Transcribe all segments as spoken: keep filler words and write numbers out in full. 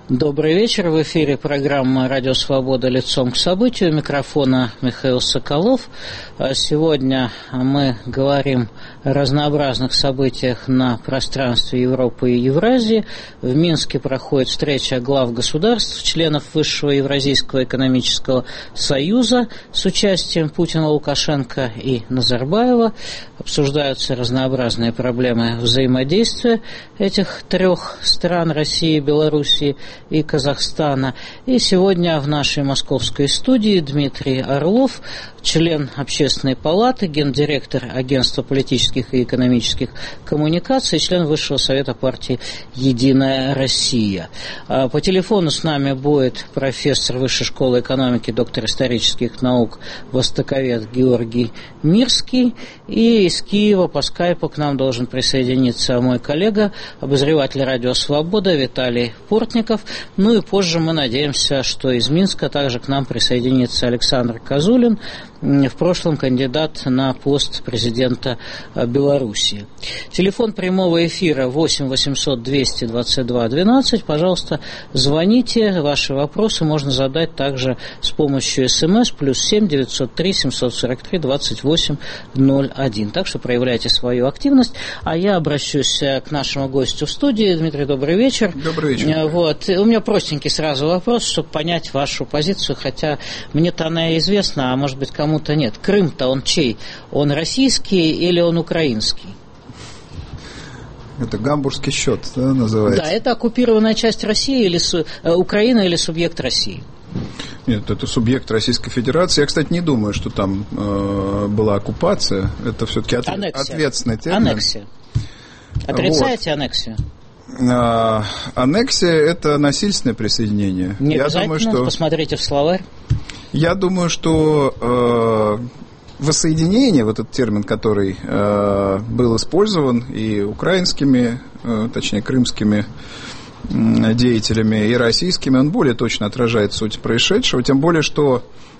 Добрый вечер. В эфире программа «Радио Свобода. Лицом к событию». У микрофона Михаил Соколов. Сегодня мы говорим о разнообразных событиях на пространстве Европы и Евразии. В Минске проходит встреча глав государств, членов Высшего Евразийского экономического союза с участием Путина, Лукашенко и Назарбаева. Обсуждаются разнообразные проблемы взаимодействия этих трех стран – России, Белоруссии и Казахстана. И сегодня в нашей московской студии Дмитрий Орлов, член Общественной палаты, гендиректор Агентства политических и экономических коммуникаций, член Высшего совета партии «Единая Россия». По телефону с нами будет профессор Высшей школы экономики, доктор исторических наук, востоковед Георгий Мирский. И из Киева по скайпу к нам должен присоединиться мой коллега, обозреватель «Радио Свобода» Виталий Портников. Ну и позже мы надеемся, что из Минска также к нам присоединится Александр Козулин, в прошлом кандидат на пост президента Белоруссии. Телефон прямого эфира восемь восемьсот двести двадцать два двенадцать. Пожалуйста, звоните. Ваши вопросы можно задать также с помощью СМС плюс семь девятьсот три семьсот сорок три двадцать восемь ноль один. Так что проявляйте свою активность. А я обращусь к нашему гостю в студии. Дмитрий, добрый вечер. Добрый вечер. Вот. У меня простенький сразу вопрос, чтобы понять вашу позицию, хотя мне-то она известна, а может быть кому-то нет. Крым-то он чей? Он российский или он украинский? Это гамбургский счет, да, называется? Да, это оккупированная часть России или су... Украина или субъект России? Нет, это субъект Российской Федерации. Я, кстати, не думаю, что там э, была оккупация. Это все-таки от... ответственный термин. Аннексия. Отрицаете вот. Аннексию? А, аннексия – это насильственное присоединение. Не Я обязательно, думаю, что... посмотрите в словарь. Я думаю, что э, воссоединение, вот этот термин, который э, был использован и украинскими, э, точнее, крымскими э, деятелями, и российскими, он более точно отражает суть происшедшего, тем более, что,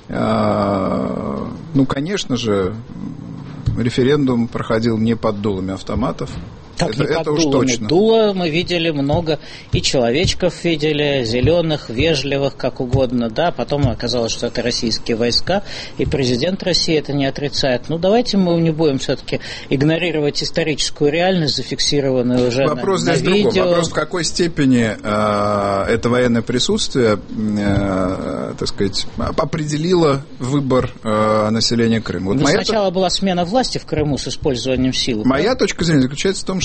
э, ну, конечно же, референдум проходил не под дулами автоматов. Так это, не под это уж дулами. точно. Дуло мы видели много, и человечков видели, зеленых, вежливых, как угодно, да, потом оказалось, что это российские войска, и президент России это не отрицает. Ну, давайте мы не будем все-таки игнорировать историческую реальность, зафиксированную уже Вопрос на, на здесь видео. другой. Вопрос, в какой степени э, это военное присутствие, э, так сказать, определило выбор э, населения Крыма. Вот ну, моя сначала то... была смена власти в Крыму с использованием силы. Моя да? точка зрения заключается в том,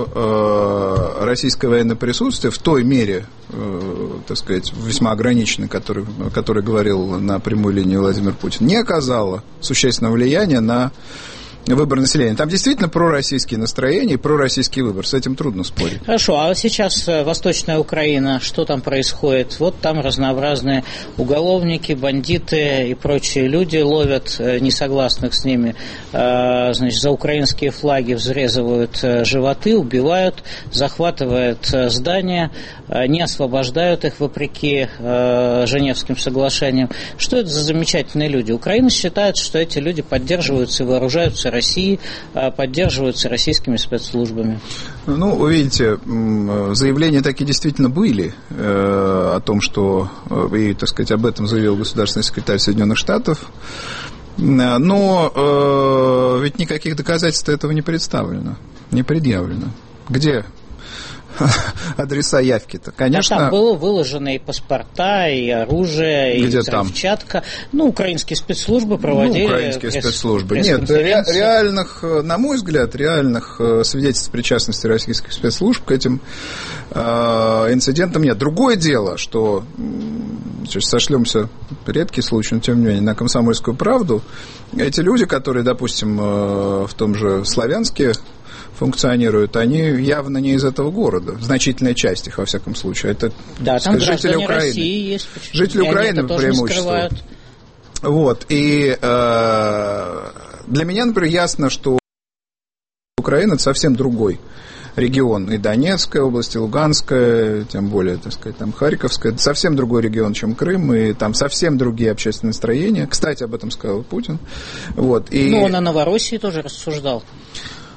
что э, российское военное присутствие в той мере, э, так сказать, весьма ограниченной, который, о которой говорил на прямой линии Владимир Путин, не оказало существенного влияния на выбор населения. Там действительно пророссийские настроения и пророссийский выбор. С этим трудно спорить. Хорошо, а сейчас Восточная Украина, что там происходит? Вот там разнообразные уголовники, бандиты и прочие люди ловят несогласных с ними, значит, за украинские флаги взрезывают животы, убивают, захватывают здания, не освобождают их вопреки Женевским соглашениям. Что это за замечательные люди? Украина считает, что эти люди поддерживаются и вооружаются России, поддерживаются российскими спецслужбами. Ну, вы видите, заявления такие действительно были э, о том, что, и, так сказать, об этом заявил государственный секретарь Соединенных Штатов, но э, ведь никаких доказательств этого не представлено, не предъявлено. Где адреса явки-то? Конечно. А там было выложено и паспорта, и оружие, и взрывчатка. Ну, украинские спецслужбы проводили. Ну, украинские пресс- спецслужбы. Нет, ре- реальных, на мой взгляд, реальных свидетельств причастности российских спецслужб к этим э, инцидентам нет. Другое дело, что сейчас сошлемся, редкий случай, но тем не менее, на «Комсомольскую правду». Эти люди, которые, допустим, э, в том же Славянске функционируют, они явно не из этого города. Значительная часть их, во всяком случае. Это, да, там сказать, жители Украины. России есть. Жители Украины по преимуществу. Вот. И э, для меня, например, ясно, что Украина – это совсем другой регион. И Донецкая область, и Луганская, тем более, так сказать, там Харьковская. Это совсем другой регион, чем Крым, и там совсем другие общественные настроения. Кстати, об этом сказал Путин. Вот. И... Ну, он о Новороссии тоже рассуждал.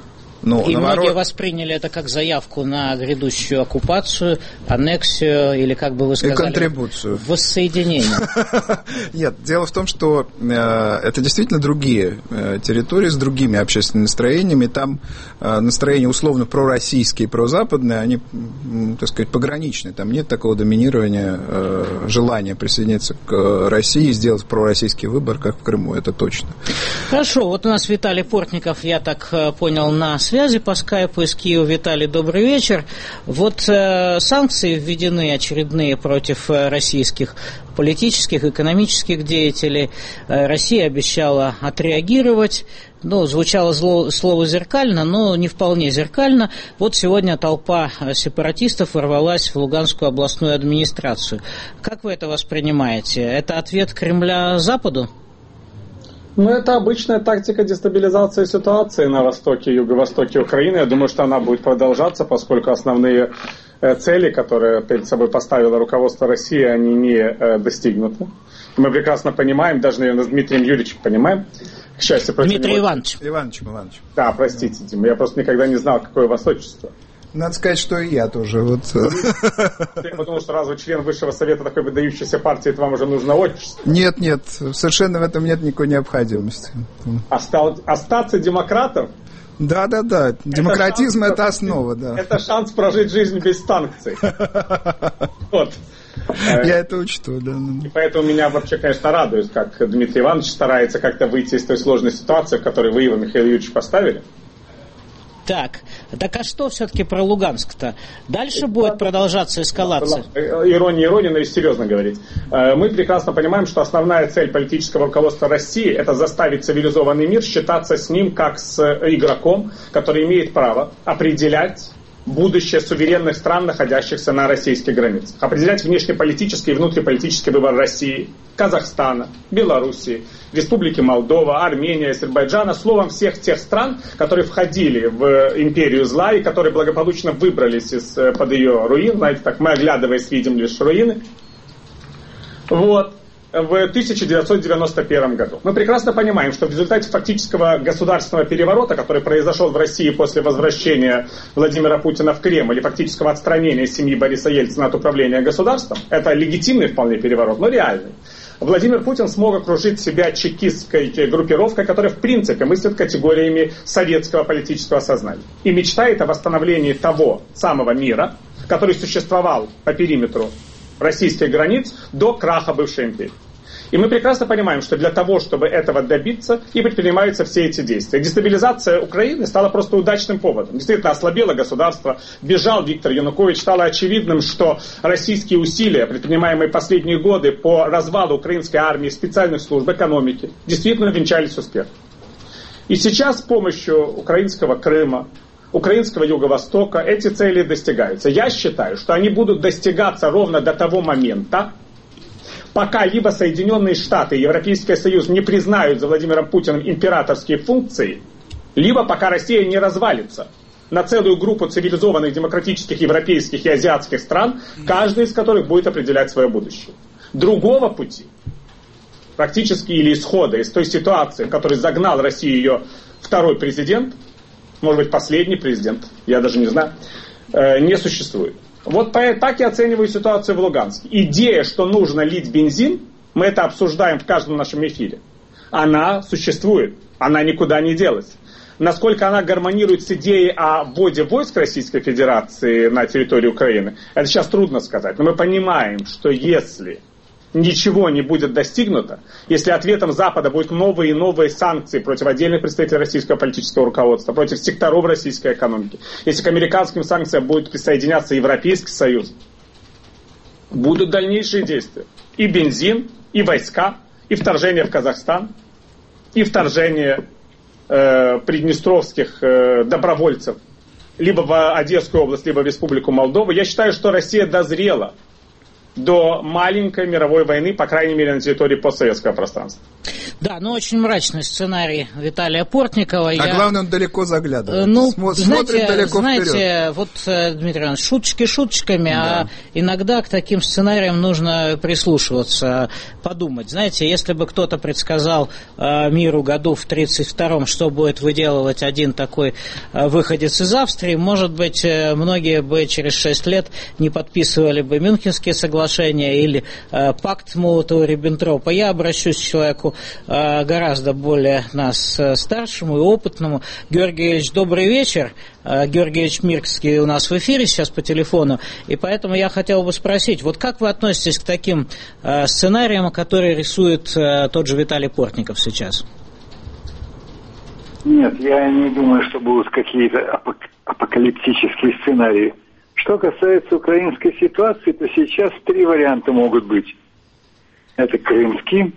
Ну, и наоборот... многие восприняли это как заявку на грядущую оккупацию, аннексию или, как бы вы сказали, и контрибуцию. Воссоединение. Нет, дело в том, что э, это действительно другие э, территории с другими общественными настроениями. Там э, настроения условно пророссийские, прозападные, они, так сказать, пограничные. Там нет такого доминирования, э, желания присоединиться к России и сделать пророссийский выбор, как в Крыму, это точно. Хорошо, вот у нас Виталий Портников, я так понял, на связи по скайпу из Киева. Виталий, добрый вечер. Вот э, санкции введены очередные против э, российских политических, экономических деятелей. Э, Россия обещала отреагировать. Ну, звучало зло, слово зеркально, но не вполне зеркально. Вот сегодня толпа сепаратистов ворвалась в Луганскую областную администрацию. Как вы это воспринимаете? Это ответ Кремля Западу? Ну, это обычная тактика дестабилизации ситуации на востоке и юго-востоке Украины. Я думаю, что она будет продолжаться, поскольку основные цели, которые перед собой поставило руководство России, они не достигнуты. Мы прекрасно понимаем, даже, наверное, с Дмитрием Юрьевичем понимаем, к счастью, Дмитрий Иванович. Ивановичем Ивановичем. Да, простите, Дима, я просто никогда не знал, какое у вас отчество. Надо сказать, что и я тоже. Вот. Я подумал, что раз вы член Высшего Совета такой выдающейся партии, то вам уже нужно отчество. Нет, нет, совершенно в этом нет никакой необходимости. Остал, остаться демократом? Да, да, да. Демократизм — это основа, да. Это шанс прожить жизнь без санкций. Вот. Я это учту, да. И поэтому меня вообще, конечно, радует, как Дмитрий Иванович старается как-то выйти из той сложной ситуации, в которой вы его, Михаил Юрьевич, поставили. Так, так а что все-таки про Луганск-то? Дальше будет продолжаться эскалация? Ирония, ирония, но и серьезно говорить. Мы прекрасно понимаем, что основная цель политического руководства России — это заставить цивилизованный мир считаться с ним как с игроком, который имеет право определять будущее суверенных стран, находящихся на российских границах. Определять внешнеполитический и внутриполитический выбор России, Казахстана, Белоруссии, Республики Молдова, Армении, Азербайджана, словом, всех тех стран, которые входили в империю зла и которые благополучно выбрались из-под ее руин. Знаете, так мы, оглядываясь, видим лишь руины. Вот. В тысяча девятьсот девяносто первом году. Мы прекрасно понимаем, что в результате фактического государственного переворота, который произошел в России после возвращения Владимира Путина в Кремль и фактического отстранения семьи Бориса Ельцина от управления государством, это легитимный вполне переворот, но реальный, Владимир Путин смог окружить себя чекистской группировкой, которая в принципе мыслит категориями советского политического сознания и мечтает о восстановлении того самого мира, который существовал по периметру российских границ до краха бывшей империи. И мы прекрасно понимаем, что для того, чтобы этого добиться, и предпринимаются все эти действия. Дестабилизация Украины стала просто удачным поводом. Действительно, ослабело государство, бежал Виктор Янукович, стало очевидным, что российские усилия, предпринимаемые последние годы по развалу украинской армии, специальных служб, экономики, действительно венчались успехом. И сейчас с помощью украинского Крыма, украинского Юго-Востока эти цели достигаются. Я считаю, что они будут достигаться ровно до того момента, пока либо Соединенные Штаты и Европейский Союз не признают за Владимиром Путиным императорские функции, либо пока Россия не развалится на целую группу цивилизованных демократических европейских и азиатских стран, каждый из которых будет определять свое будущее. Другого пути, практически или исхода из той ситуации, в которой загнал Россию ее второй президент, может быть, последний президент, я даже не знаю, не существует. Вот так я оцениваю ситуацию в Луганске. Идея, что нужно лить бензин, мы это обсуждаем в каждом нашем эфире, она существует, она никуда не делась. Насколько она гармонирует с идеей о вводе войск Российской Федерации на территорию Украины, это сейчас трудно сказать. Но мы понимаем, что если ничего не будет достигнуто, если ответом Запада будут новые и новые санкции против отдельных представителей российского политического руководства, против секторов российской экономики, если к американским санкциям будет присоединяться Европейский Союз, будут дальнейшие действия. И бензин, и войска, и вторжение в Казахстан, и вторжение э, приднестровских э, добровольцев либо в Одесскую область, либо в Республику Молдова. Я считаю, что Россия дозрела до маленькой мировой войны, по крайней мере, на территории постсоветского пространства. Да, ну очень мрачный сценарий Виталия Портникова. А Я... главное, он далеко заглядывает. Ну, Смо- знаете, смотрит далеко знаете, вперед. вот, Дмитрий Иванович, шуточки шуточками, да. а иногда к таким сценариям нужно прислушиваться, подумать. Знаете, если бы кто-то предсказал э, миру году в тридцать втором, что будет выделывать один такой э, выходец из Австрии, может быть, э, многие бы через шесть лет не подписывали бы Мюнхенские соглашения или э, пакт Молотова-Риббентропа. Я обращусь к человеку э, гораздо более нас э, старшему и опытному. Георгий Ильич, добрый вечер. Э, Георгий Ильич Мирский у нас в эфире сейчас по телефону, и поэтому я хотел бы спросить, вот как вы относитесь к таким э, сценариям, которые рисует э, тот же Виталий Портников сейчас? Нет, я не думаю, что будут какие-то апок- апокалиптические сценарии. Что касается украинской ситуации, то сейчас три варианта могут быть. Это крымский,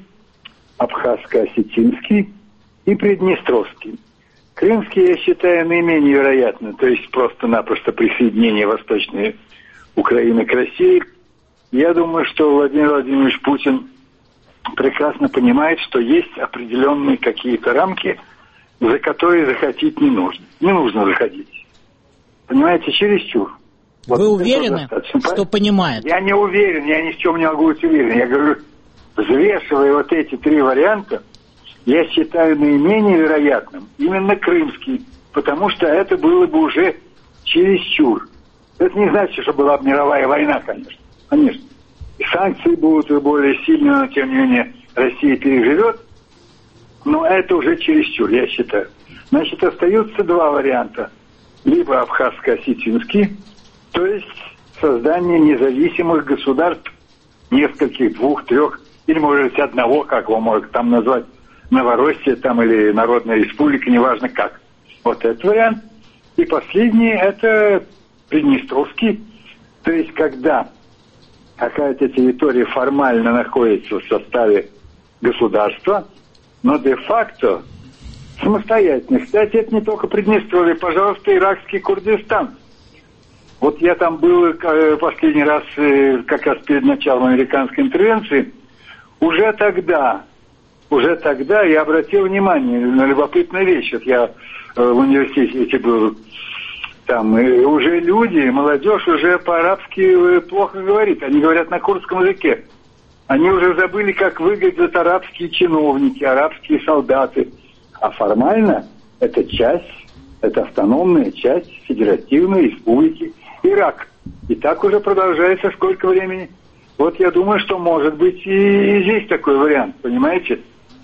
абхазско-осетинский и приднестровский. Крымский, я считаю, наименее вероятно, то есть просто-напросто присоединение Восточной Украины к России. Я думаю, что Владимир Владимирович Путин прекрасно понимает, что есть определенные какие-то рамки, за которые заходить не нужно. Не нужно заходить. Понимаете, чересчур. Вы вот уверены, что понимает? Я не уверен, я ни в чем не могу быть уверен. Я говорю, взвешивая вот эти три варианта, я считаю наименее вероятным именно крымский, потому что это было бы уже чересчур. Это не значит, что была бы мировая война, конечно. Конечно. И санкции будут более сильные, но тем не менее Россия переживет. Но это уже чересчур, я считаю. Значит, остаются два варианта. Либо абхазско-осетинский, то есть создание независимых государств, нескольких, двух, трех, или, может быть, одного, как его можно там назвать, Новороссия там или Народная Республика, неважно как. Вот этот вариант. И последний, это Приднестровский, то есть когда какая-то территория формально находится в составе государства, но де-факто самостоятельно. Кстати, это не только Приднестровье, пожалуйста, иракский Курдистан. Вот я там был последний раз, как раз перед началом американской интервенции. Уже тогда, уже тогда я обратил внимание на любопытную вещь. Вот я в университете был там, и уже люди, молодежь уже по-арабски плохо говорит. Они говорят на курдском языке. Они уже забыли, как выглядят арабские чиновники, арабские солдаты. А формально это часть, это автономная часть Федеративной Республики Ирак. И так уже продолжается сколько времени. Вот я думаю, что может быть и здесь такой вариант, понимаете?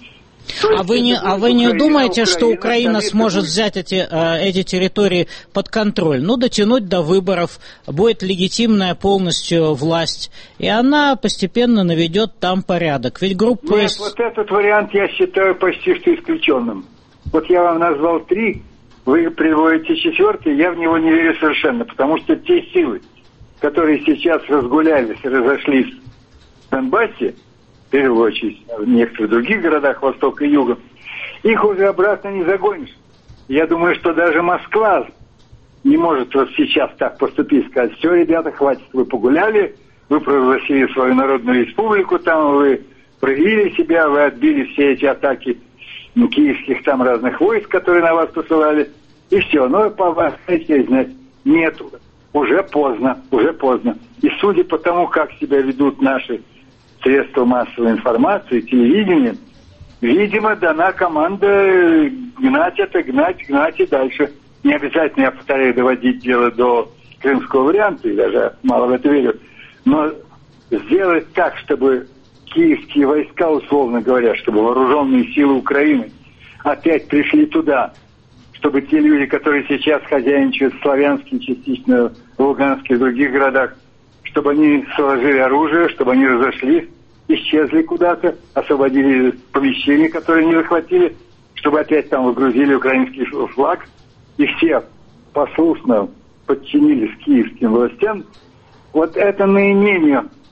А вы не, а вы не Украина, думаете, Украина, что Украина сможет взять эти, эти территории под контроль, ну, дотянуть до выборов, будет легитимная полностью власть, и она постепенно наведет там порядок? Ведь группа... Нет, вот этот вариант я считаю почти что исключенным. Вот я вам назвал три, вы приводите четвертый, я в него не верю совершенно, потому что те силы, которые сейчас разгулялись и разошлись в Донбассе, в первую очередь в некоторых других городах Востока и Юга, их уже обратно не загонишь. Я думаю, что даже Москва не может вот сейчас так поступить, сказать: все, ребята, хватит, вы погуляли, вы провозгласили свою народную республику, там вы проявили себя, вы отбили все эти атаки киевских там разных войск, которые на вас посылали, и все. Но по вас, знаете, знать, нету. Уже поздно, уже поздно. И судя по тому, как себя ведут наши средства массовой информации, телевидение, видимо, дана команда гнать это, гнать, гнать и дальше. Не обязательно, я повторяю, доводить дело до крымского варианта, и даже мало в это верю, но сделать так, чтобы киевские войска, условно говоря, чтобы вооруженные силы Украины опять пришли туда, чтобы те люди, которые сейчас хозяйничают в Славянске, частично в Луганске и в других городах, чтобы они сложили оружие, чтобы они разошлись, исчезли куда-то, освободили помещения, которые они захватили, чтобы опять там выгрузили украинский флаг, и все послушно подчинились киевским властям. Вот это наименее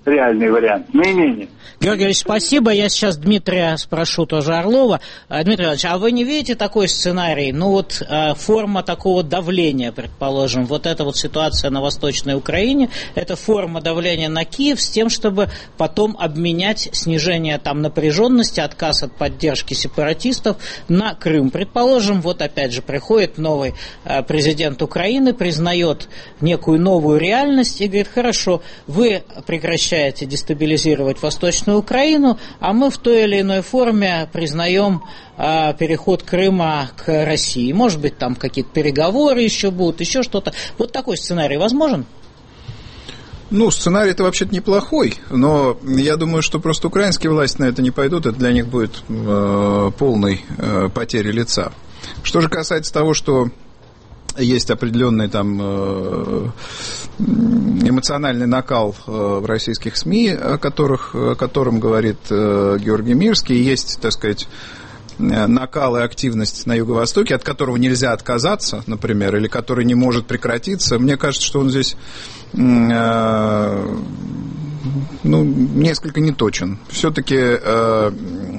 реальный вариант, наименее. Георгий Ильич, спасибо. Я сейчас Дмитрия спрошу тоже Орлова. Дмитрий Иванович, а вы не видите такой сценарий? Ну вот форма такого давления, предположим, вот эта вот ситуация на Восточной Украине, это форма давления на Киев с тем, чтобы потом обменять снижение там напряженности, отказ от поддержки сепаратистов на Крым. Предположим, вот опять же приходит новый президент Украины, признает некую новую реальность и говорит: хорошо, вы прекращаете дестабилизировать Восточную Украину, а мы в той или иной форме признаем а, переход Крыма к России. Может быть, там какие-то переговоры еще будут, еще что-то. Вот такой сценарий возможен? Ну, сценарий-то вообще-то неплохой, но я думаю, что просто украинские власти на это не пойдут, это для них будет э, полной э, потерей лица. Что же касается того, что есть определенный там эмоциональный накал в российских СМИ, о, которых, о котором говорит Георгий Мирский, есть, так сказать, накал и активность на Юго-Востоке, от которого нельзя отказаться, например, или который не может прекратиться. Мне кажется, что он здесь ну, несколько неточен. Все-таки э,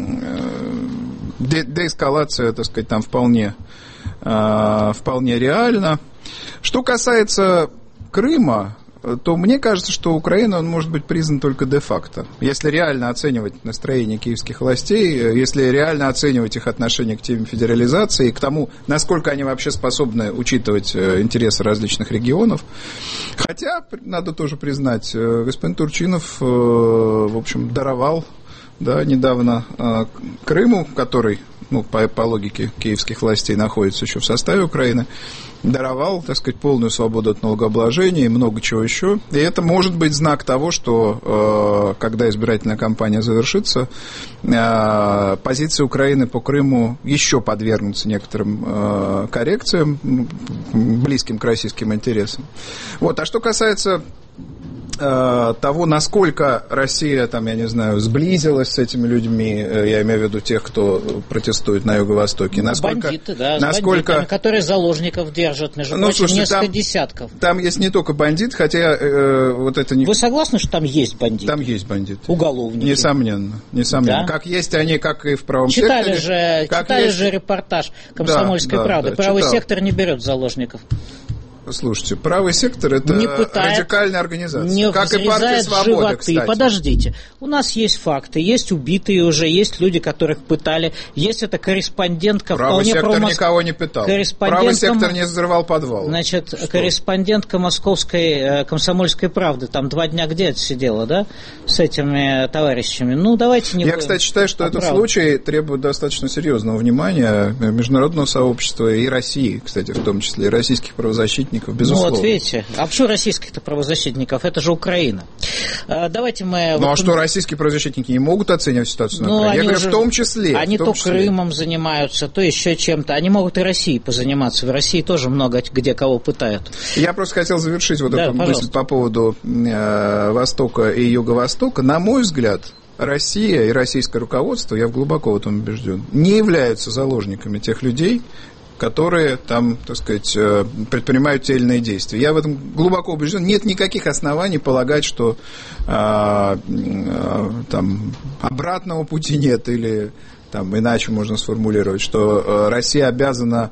де- деэскалация, так сказать, там вполне вполне реально. Что касается Крыма, то мне кажется, что Украина, он может быть признан только де-факто. Если реально оценивать настроение киевских властей, если реально оценивать их отношение к теме федерализации и к тому, насколько они вообще способны учитывать интересы различных регионов. Хотя, надо тоже признать, господин Турчинов, в общем, даровал, да, недавно Крыму, который, ну, по, по логике киевских властей находится еще в составе Украины, даровал, так сказать, полную свободу от налогообложения и много чего еще. И это может быть знак того, что, э, когда избирательная кампания завершится, э, позиции Украины по Крыму еще подвергнутся некоторым э, коррекциям, близким к российским интересам. Вот. А что касается того, насколько Россия, там, я не знаю, сблизилась с этими людьми, я имею в виду тех, кто протестует на Юго-Востоке. Насколько, бандиты, да, насколько... с бандитами, которые заложников держат, между ну, прочим, слушайте, несколько там, десятков. Там есть не только бандит, хотя э, вот это не... Вы согласны, что там есть бандиты? Там есть бандиты. Уголовники? Несомненно. Несомненно. Да? Как есть они, как и в правом читали секторе. Же, читали есть... же репортаж «Комсомольской да, правды». Да, Правый читал. сектор не берет заложников. Слушайте, правый сектор – это не пытает, радикальная организация. Не как и партия Свободы, животы. Кстати. Подождите, у нас есть факты, есть убитые уже, есть люди, которых пытали, есть эта корреспондентка. Правый сектор промос... никого не пытал. Корреспондентка... Правый сектор не взрывал подвал. Значит, Что? корреспондентка Московской «Комсомольской правды» там два дня где отсидела, да, с этими товарищами. Ну, давайте не... Я, кстати, считаю, что этот случай требует достаточно серьезного внимания международного сообщества и России, кстати, в том числе, и российских правозащитников, безусловно. Ну, вот видите, а почему российских-то правозащитников? Это же Украина. Давайте мы... Ну, вот... а что, российские правозащитники не могут оценивать ситуацию на ну, Украине? Я говорю, уже... в том числе. Они том то числе. Крымом занимаются, то еще чем-то. Они могут и Россией позаниматься. В России тоже много где кого пытают. Я просто хотел завершить вот да, эту пожалуйста. мысль по поводу э, Востока и Юго-Востока. На мой взгляд, Россия и российское руководство, я глубоко в этом убежден, не являются заложниками тех людей, которые там, так сказать, предпринимают те или иные действия. Я в этом глубоко убежден. Нет никаких оснований полагать, что а, а, там обратного пути нет, или там иначе можно сформулировать, что Россия обязана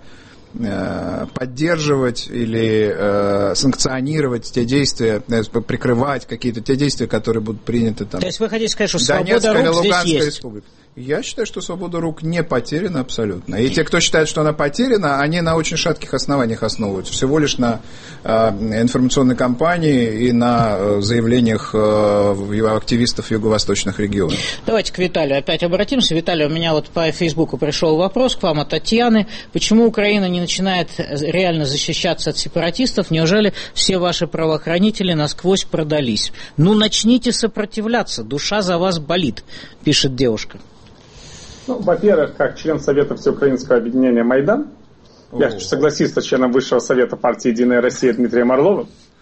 поддерживать или э, санкционировать те действия, прикрывать какие-то те действия, которые будут приняты там. То есть вы хотите сказать, что свобода Донецкая рук или Луганская здесь есть? республика. Я считаю, что свобода рук не потеряна абсолютно. И те, кто считает, что она потеряна, они на очень шатких основаниях основываются. Всего лишь на э, информационной кампании и на э, заявлениях э, активистов юго-восточных регионов. Давайте к Виталию опять обратимся. Виталий, у меня вот по Фейсбуку пришел вопрос к вам от Татьяны. Почему Украина не начинает реально защищаться от сепаратистов? Неужели все ваши правоохранители насквозь продались? Ну, начните сопротивляться. Душа за вас болит, пишет девушка. Ну, во-первых, как член Совета Всеукраинского объединения «Майдан», О. я хочу согласиться с членом Высшего Совета партии «Единая Россия» Дмитрием Орловым,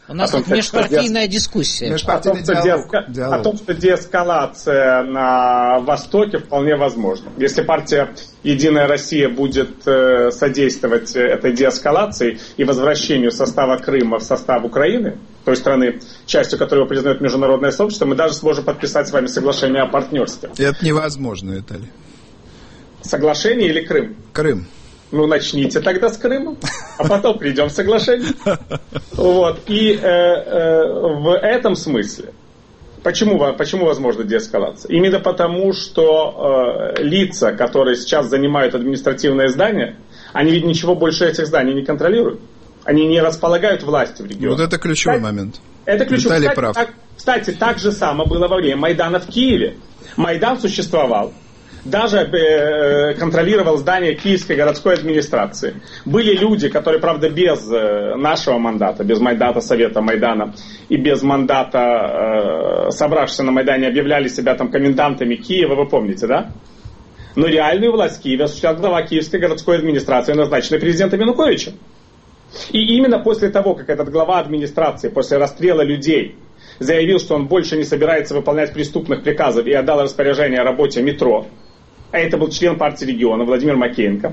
У нас тут межпартийная дискуссия. Межпартийный о, том, диалог, диалог. О том, что деэскалация на Востоке вполне возможна. Если партия «Единая Россия» будет э, содействовать этой деэскалации и возвращению состава Крыма в состав Украины, той страны, частью которой признает международное сообщество, мы даже сможем подписать с вами соглашение о партнерстве. Это невозможно, Виталий. Соглашение или Крым? Крым. Ну, начните тогда с Крыма, а потом придем к соглашению. Вот. И э, э, в этом смысле, почему, почему возможна деэскалация? Именно потому, что э, лица, которые сейчас занимают административное здание, они ведь ничего больше этих зданий не контролируют. Они не располагают властью в регионе. Вот это ключевой кстати, момент. Это ключевой. Виталий кстати, прав. Так, кстати, так же самое было во время Майдана в Киеве. Майдан существовал. Даже э, контролировал здание Киевской городской администрации. Были люди, которые, правда, без э, нашего мандата, без мандата Совета Майдана и без мандата э, собравшихся на Майдане, объявляли себя там комендантами Киева, вы помните, да? Но реальную власть в Киеве осуществлял глава Киевской городской администрации, назначенный президентом Януковичем. И именно после того, как этот глава администрации, после расстрела людей, заявил, что он больше не собирается выполнять преступных приказов и отдал распоряжение о работе метро, а это был член партии региона Владимир Макеенко,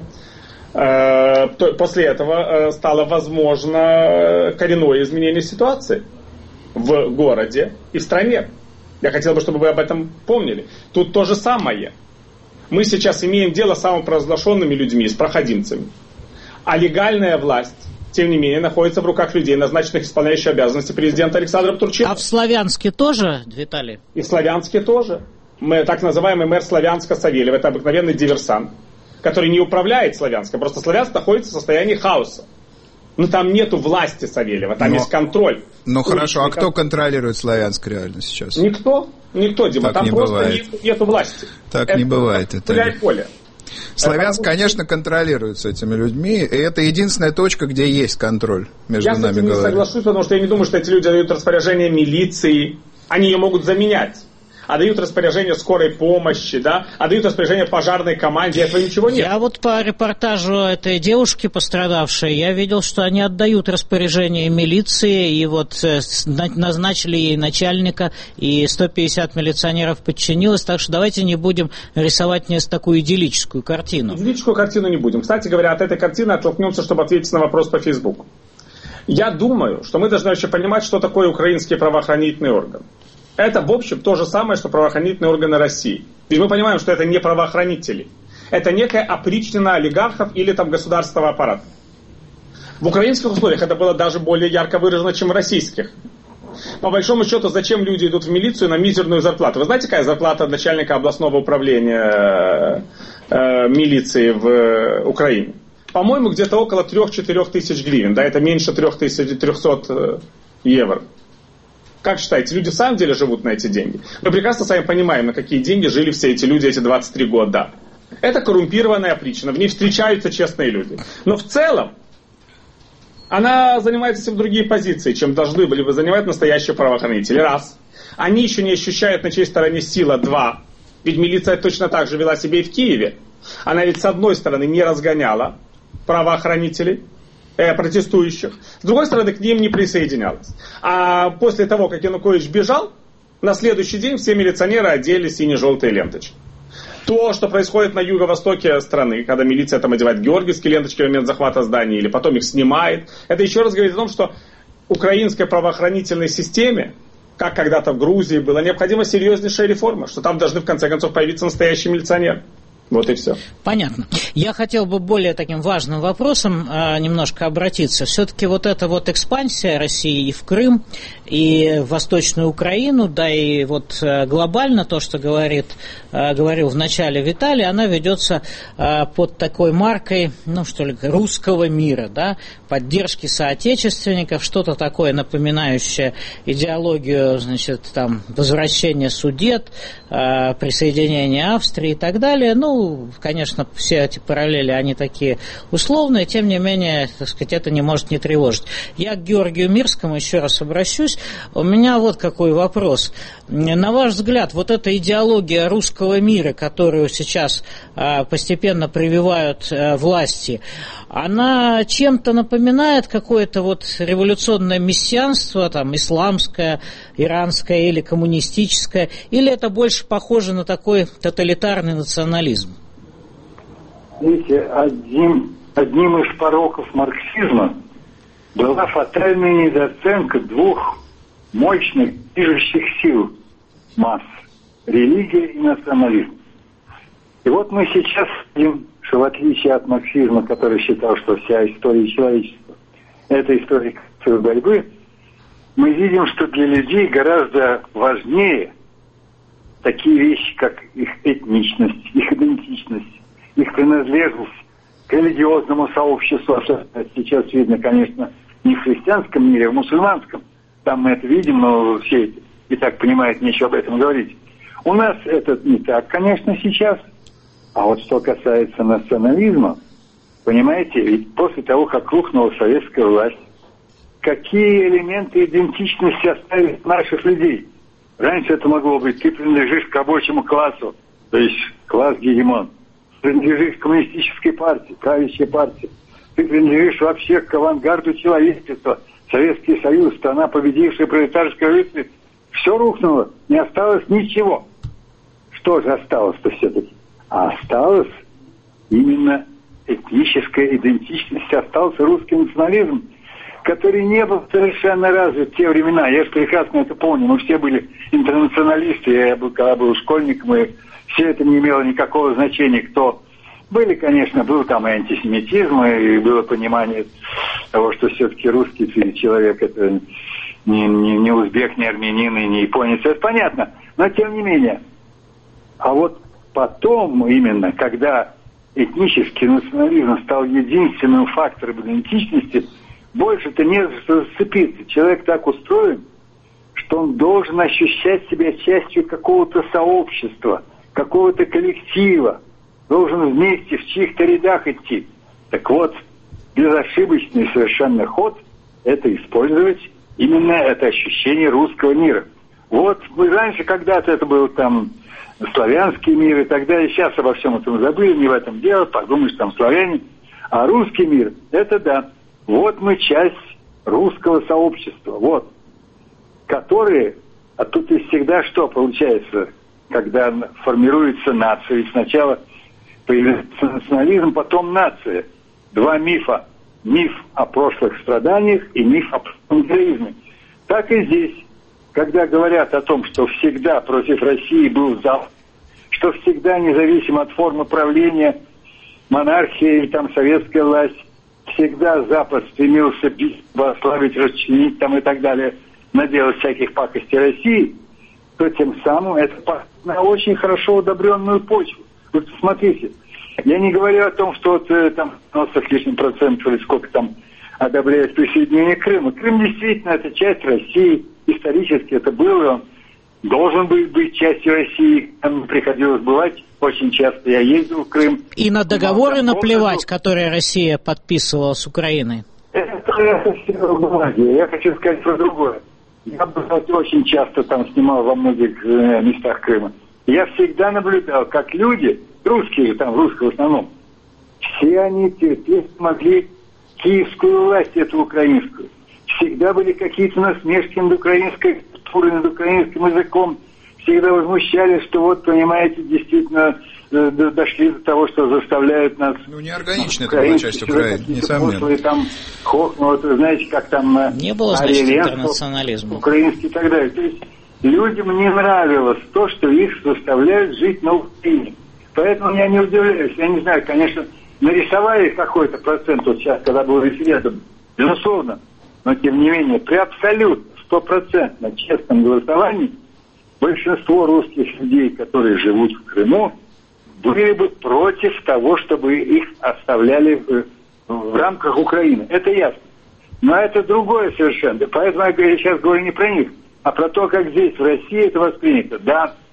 после этого стало возможно коренное изменение ситуации в городе и в стране. Я хотел бы, чтобы вы об этом помнили. Тут то же самое. Мы сейчас имеем дело с самопровозглашенными людьми, с проходимцами. А легальная власть, тем не менее, находится в руках людей, назначенных исполняющих обязанности президента Александра Турчинова. А в Славянске тоже, Виталий? И в Славянске тоже. Мы, так называемый мэр Славянска Савельев, это обыкновенный диверсант, который не управляет Славянском, просто Славянск находится в состоянии хаоса. Но там нету власти Савельева, там но, есть контроль. Ну хорошо, а кто контролирует Славянск реально сейчас? Никто, никто, Дима, так там не просто бывает. Нет, нету власти. Так это, не бывает. Это гуляй поле. Славянск, это... конечно, контролируется этими людьми, и это единственная точка, где есть контроль, между я нами говоря. Я с этим не соглашусь, потому что я не думаю, что эти люди дают распоряжение милиции, они ее могут заменять. А дают распоряжение скорой помощи, да, а дают распоряжение пожарной команде, этого ничего нет. Я вот по репортажу этой девушки пострадавшей, я видел, что они отдают распоряжение милиции, и вот назначили ей начальника, и сто пятьдесят милиционеров подчинилось, так что давайте не будем рисовать мне такую идиллическую картину. Идиллическую картину не будем. Кстати говоря, от этой картины оттолкнемся, чтобы ответить на вопрос по Фейсбуку. Я думаю, что мы должны вообще понимать, что такое украинский правоохранительный орган. Это, в общем, то же самое, что правоохранительные органы России. Ведь мы понимаем, что это не правоохранители. Это некая опричнина олигархов или там государственного аппарата. В украинских условиях это было даже более ярко выражено, чем в российских. По большому счету, зачем люди идут в милицию на мизерную зарплату? Вы знаете, какая зарплата начальника областного управления э, э, милиции в Украине? По-моему, где-то около три-четыре тысяч гривен. Да, это меньше три тысячи триста евро. Как считаете, люди в самом деле живут на эти деньги? Мы прекрасно с вами понимаем, на какие деньги жили все эти люди эти двадцать три года. Это коррумпированная опричнина, в ней встречаются честные люди. Но в целом она занимает совсем другие позиции, чем должны были бы занимать настоящие правоохранители. Раз. Они еще не ощущают, на чьей стороне сила. Два. Ведь милиция точно так же вела себя и в Киеве. Она ведь с одной стороны не разгоняла правоохранителей, э, протестующих, с другой стороны к ним не присоединялась. А после того, как Янукович бежал, на следующий день все милиционеры одели сине-желтые ленточки. То, что происходит на юго-востоке страны, когда милиция там одевает георгиевские ленточки в момент захвата зданий или потом их снимает, это еще раз говорит о том, что украинской правоохранительной системе, как когда-то в Грузии, была необходима серьезнейшая реформа, что там должны в конце концов появиться настоящие милиционеры. Вот и все. Понятно. Я хотел бы более таким важным вопросом э, немножко обратиться. Все-таки вот эта вот экспансия России и в Крым, и в Восточную Украину, да и вот э, глобально то, что говорит, э, говорил в начале Виталий, она ведется э, под такой маркой, ну что ли, русского мира, да, поддержки соотечественников, что-то такое напоминающее идеологию, значит, там, возвращения Судет, э, присоединения Австрии и так далее. Ну, Ну, конечно, все эти параллели, они такие условные, тем не менее, так сказать, это не может не тревожить. Я к Георгию Мирскому еще раз обращусь. У меня вот какой вопрос. На ваш взгляд, вот эта идеология русского мира, которую сейчас а, постепенно прививают а, власти, она чем-то напоминает какое-то вот революционное мессианство, там, исламское, иранское или коммунистическое, или это больше похоже на такой тоталитарный национализм? Видите, одним, одним из пороков марксизма была фатальная недооценка двух мощных движущих сил масс – религия и национализм. И вот мы сейчас видим, что в отличие от марксизма, который считал, что вся история человечества – это история борьбы, мы видим, что для людей гораздо важнее такие вещи, как их этничность, их идентичность, их принадлежность к религиозному сообществу. Сейчас видно, конечно, не в христианском мире, а в мусульманском. Там мы это видим, но все и так понимают, нечего об этом говорить. У нас это не так, конечно, сейчас. А вот что касается национализма, понимаете, ведь после того, как рухнула советская власть, какие элементы идентичности оставили наших людей? Раньше это могло быть: ты принадлежишь к рабочему классу, то есть класс гегемон. Принадлежишь к коммунистической партии, правящей партии. Ты принадлежишь вообще к авангарду человечества. Советский Союз, страна, победившая пролетарскую революцию. Все рухнуло, не осталось ничего. Что же осталось-то все-таки? А осталось именно этническая идентичность, остался русский национализм, который не был совершенно развит в те времена. Я же прекрасно это помню. Мы все были интернационалисты. Я был, когда был школьником, и все это не имело никакого значения, кто... Были, конечно, был там и антисемитизм, и было понимание того, что все-таки русский человек — это не, не, не узбек, не армянин и не японец. Это понятно. Но тем не менее. А вот потом именно, когда этнический национализм стал единственным фактором идентичности, больше-то не за что зацепиться. Человек так устроен, что он должен ощущать себя частью какого-то сообщества, какого-то коллектива, должен вместе в чьих-то рядах идти. Так вот, безошибочный совершенно ход – это использовать именно это ощущение русского мира. Вот мы раньше когда-то это был там славянский мир и так далее. Сейчас обо всем этом забыли, не в этом дело, подумаешь, там славяне. А русский мир – это да. Вот мы часть русского сообщества, вот, которые, а тут и всегда что получается, когда формируется нация, ведь сначала появляется национализм, потом нация. Два мифа. Миф о прошлых страданиях и миф о прошлом героизме. Так и здесь, когда говорят о том, что всегда против России был Запад, что всегда, независимо от формы правления, монархия или там советская власть, всегда Запад стремился бить, славить, расчленить там и так далее, наделать всяких пакостей России, то тем самым это на очень хорошо удобренную почву. Вот смотрите, я не говорю о том, что вот там девяносто с лишним процентов или сколько там одобряет присоединение Крыма. Крым действительно это часть России, исторически это было, он должен был быть частью России, там приходилось бывать очень часто, я ездил в Крым. И на договоры наплевать, которые Россия подписывала с Украиной. Это, это все бумаги. Я хочу сказать про другое. Я очень часто там снимал во многих э, местах Крыма. Я всегда наблюдал, как люди, русские там, русские в основном, все они терпеть могли киевскую власть, эту украинскую. Всегда были какие-то насмешки над украинской культурой, над украинским языком. Всегда возмущались, что вот, понимаете, действительно э, дошли до того, что заставляют нас... Ну, неорганично это была часть Украины, несомненно. Там, хох, ну, вот, знаете, как там... Не было, значит, интернационализма. Украинский и так далее. То есть людям не нравилось то, что их заставляют жить на Украине. Поэтому я не удивляюсь. Я не знаю, конечно, нарисовали какой-то процент вот сейчас, когда был референдум, безусловно, но тем не менее, при абсолютно стопроцентно честном голосовании большинство русских людей, которые живут в Крыму, были бы против того, чтобы их оставляли в, в рамках Украины. Это ясно. Но это другое совершенно. Поэтому я сейчас говорю не про них, а про то, как здесь, в России, это воспринято. Да,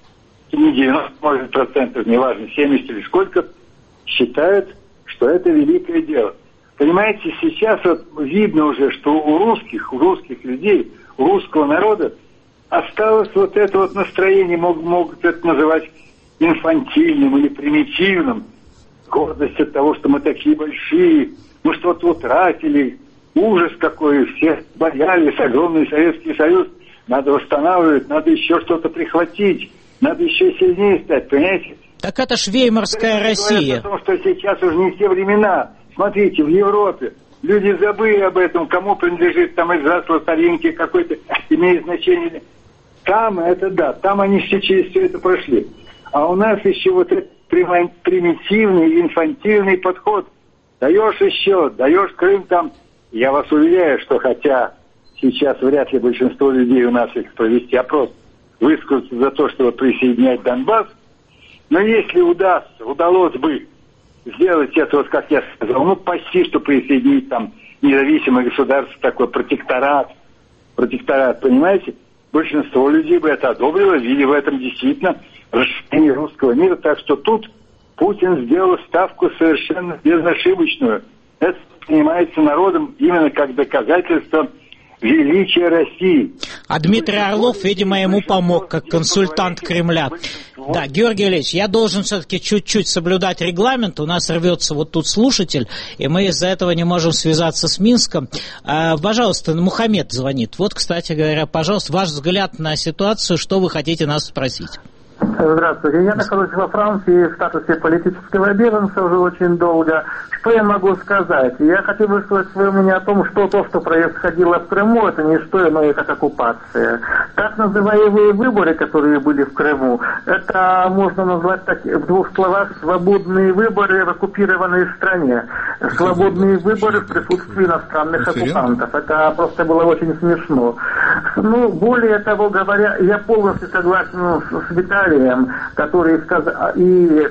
не девяносто, может, процентов, неважно, семьдесят или сколько, считают, что это великое дело. Понимаете, сейчас вот видно уже, что у русских, у русских людей, у русского народа осталось вот это вот настроение, могут, могут это называть инфантильным или примитивным. Гордость от того, что мы такие большие, мы что-то утратили, ужас какой, все боялись, огромный Советский Союз, надо восстанавливать, надо еще что-то прихватить, надо еще сильнее стать, понимаете? Так это ж Веймарская Россия. Потому что сейчас уже не те времена. Смотрите, в Европе люди забыли об этом, кому принадлежит там Эльзас, старинки какой-то, имеет значение. Там это да, там они все через все это прошли. А у нас еще вот этот примитивный, инфантильный подход. Даешь еще, даешь Крым там. Я вас уверяю, что хотя сейчас вряд ли большинство людей у нас, если провести опрос, высказаться за то, чтобы присоединять Донбасс, но если удастся, удалось бы сделать это, вот как я сказал, ну почти что присоединить там независимое государство, такой протекторат, протекторат, понимаете, большинство людей бы это одобрило, видя в этом действительно расширение русского мира, так что тут Путин сделал ставку совершенно безошибочную. Это принимается народом именно как доказательство величия России. А Дмитрий Орлов, видимо, ему помог, как консультант Кремля. Да, Георгий Ильич, я должен все-таки чуть-чуть соблюдать регламент. У нас рвется вот тут слушатель, и мы из-за этого не можем связаться с Минском. А, пожалуйста, Мухаммед звонит. Вот, кстати говоря, пожалуйста, ваш взгляд на ситуацию, что вы хотите нас спросить? Здравствуйте. Я нахожусь во Франции в статусе политического беженца уже очень долго. Что я могу сказать? Я хочу высказать свое мнение о том, что то, что происходило в Крыму, это не что иное, как оккупация. Так называемые выборы, которые были в Крыму, это можно назвать так, в двух словах свободные выборы в оккупированной стране. Свободные выборы в присутствии иностранных оккупантов. Это просто было очень смешно. Ну, более того говоря, я полностью согласен с Виталием, который сказал, и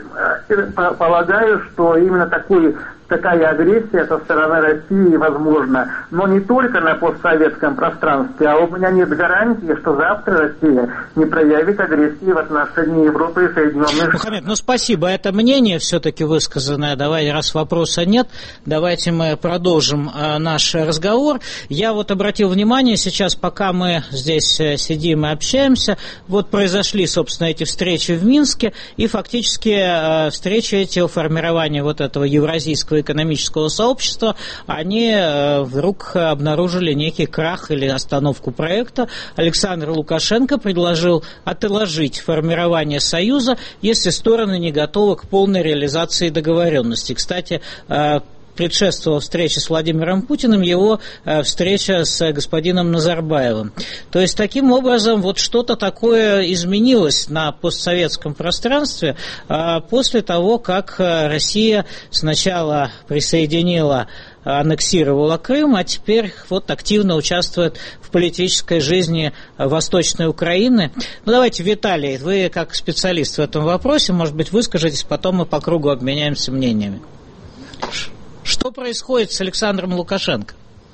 полагаю, что именно такой, такая агрессия со стороны России возможна, но не только на постсоветском пространстве, а у меня нет гарантии, что завтра Россия не проявит агрессии в отношении Европы и Соединенных Штатов. Мухаммед, ну спасибо, это мнение все-таки высказанное. Давай, раз вопроса нет, давайте мы продолжим э, наш разговор. Я вот обратил внимание сейчас, пока мы здесь э, сидим и общаемся, вот произошли, собственно, эти встречи в Минске, и фактически э, встречи эти о формировании вот этого евразийского экономического сообщества, они э, вдруг обнаружили некий крах или остановку проекта. Александр Лукашенко предложил отложить формирование Союза, если стороны не готовы к полной реализации договоренности. Кстати, э, предшествовала встреча с Владимиром Путиным его э, встреча с господином Назарбаевым. То есть, таким образом, вот что-то такое изменилось на постсоветском пространстве э, после того, как Россия сначала присоединила, аннексировала Крым, а теперь вот активно участвует в политической жизни Восточной Украины. Ну, давайте, Виталий, вы как специалист в этом вопросе, может быть, выскажетесь, потом мы по кругу обменяемся мнениями. Что происходит с Александром Лукашенко?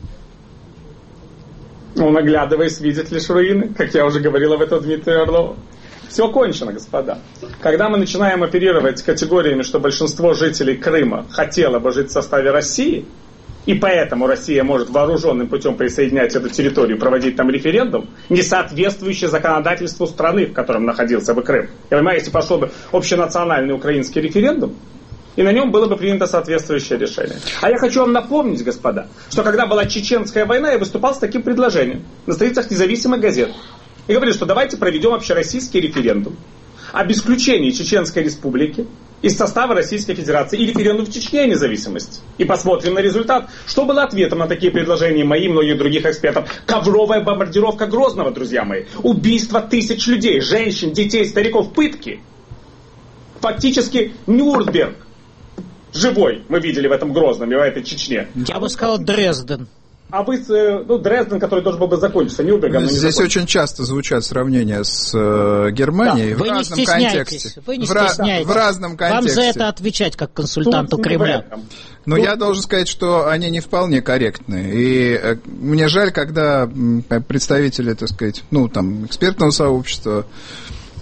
Он, оглядываясь, видит лишь руины, как я уже говорил об этом Дмитрию Орлову. Все кончено, господа. Когда мы начинаем оперировать категориями, что большинство жителей Крыма хотело бы жить в составе России, и поэтому Россия может вооруженным путем присоединять эту территорию, проводить там референдум, не соответствующий законодательству страны, в котором находился бы Крым. И, понимаете, пошел бы общенациональный украинский референдум, и на нем было бы принято соответствующее решение. А я хочу вам напомнить, господа, что когда была Чеченская война, я выступал с таким предложением на страницах независимых газет. И говорил, что давайте проведем общероссийский референдум об исключении Чеченской республики из состава Российской Федерации и референдум в Чечне о независимости. И посмотрим на результат. Что было ответом на такие предложения мои и многих других экспертов? Ковровая бомбардировка Грозного, друзья мои. Убийство тысяч людей, женщин, детей, стариков, пытки. Фактически Нюрнберг. Живой мы видели в этом Грозном и в этой Чечне. Я бы сказал Дрезден. А вы, ну, Дрезден, который должен был бы закончиться Нюрнбергом, но не Здесь очень часто звучат сравнения с э, Германией, да. в Вы разном не контексте. Вы не в, ra- стесняйтесь. в разном контексте. Вам за это отвечать как консультанту Тут Кремля. Но Тут... я должен сказать, что они не вполне корректны. И э, мне жаль, когда представители, так сказать, ну, там, экспертного сообщества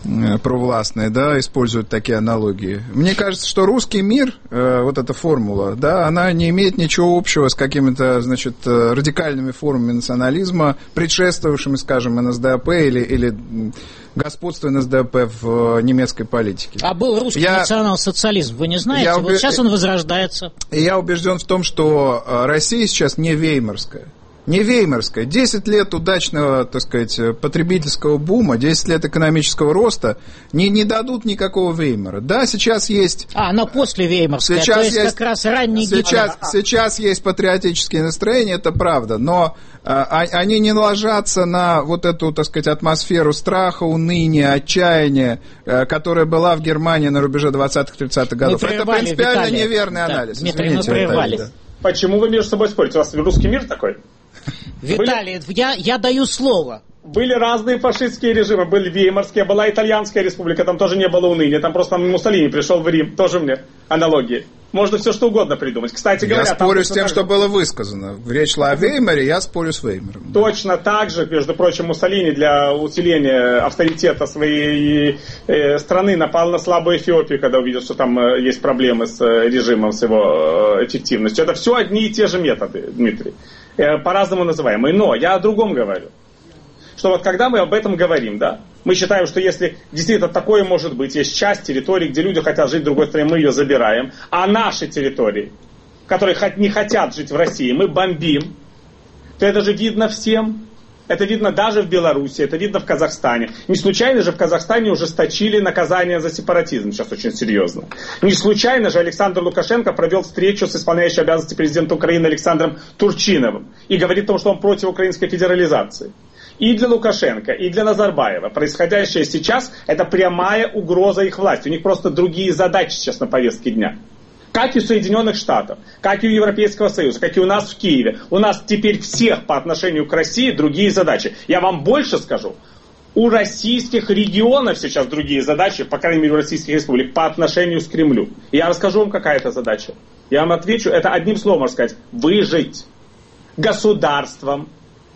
провластные, да, используют такие аналогии. Мне кажется, что русский мир, вот эта формула, да, она не имеет ничего общего с какими-то, значит, радикальными формами национализма, предшествовавшими, скажем, эн эс дэ эй пэ или, или господство эн эс дэ эй пэ в немецкой политике. А был русский я, национал-социализм, вы не знаете? Я, вот убеж... сейчас он возрождается. Я убежден в том, что Россия сейчас не веймарская. Не веймарская. десять лет удачного, так сказать, потребительского бума, десять лет экономического роста не, не дадут никакого Веймара. Да, сейчас есть... А, но после веймарская, сейчас то есть, есть как раз ранний сейчас, сейчас есть патриотические настроения, это правда, но а, они не ложатся на вот эту, так сказать, атмосферу страха, уныния, отчаяния, а, которая была в Германии на рубеже двадцатых-тридцатых годов. Это принципиально Виталия. Неверный да, анализ. Дмитрий, мы прервали. Да. Почему вы между собой спорите? У вас русский мир такой? Виталий, были... я, я даю слово. Были разные фашистские режимы. Были Веймарские, была Итальянская республика, там тоже не было уныния. Там просто Муссолини пришел в Рим. Тоже мне аналогии. Можно все что угодно придумать. Кстати говоря, я спорю с тем, что было высказано. Речь шла о Веймаре, я спорю с Веймаром. Точно так же, между прочим, Муссолини для усиления авторитета своей э, страны напал на слабую Эфиопию, когда увидел, что там э, есть проблемы с э, режимом, с его э, эффективностью. Это все одни и те же методы, Дмитрий. Э, по-разному называемые. Но я о другом говорю. Что вот когда мы об этом говорим, да, мы считаем, что если действительно такое может быть, есть часть территории, где люди хотят жить в другой стране, мы ее забираем, а наши территории, которые не хотят жить в России, мы бомбим, то это же видно всем. Это видно даже в Беларуси, это видно в Казахстане. Не случайно же в Казахстане ужесточили наказание за сепаратизм, сейчас очень серьезно. Не случайно же Александр Лукашенко провел встречу с исполняющим обязанности президента Украины Александром Турчиновым и говорит о том, что он против украинской федерализации. И для Лукашенко, и для Назарбаева происходящее сейчас – это прямая угроза их власти. У них просто другие задачи сейчас на повестке дня. Как и у Соединенных Штатов, как и у Европейского Союза, как и у нас в Киеве. У нас теперь всех по отношению к России другие задачи. Я вам больше скажу. У российских регионов сейчас другие задачи, по крайней мере у российских республик, по отношению к Кремлю. И я расскажу вам, какая это задача. Я вам отвечу, это одним словом можно сказать. Выжить государством,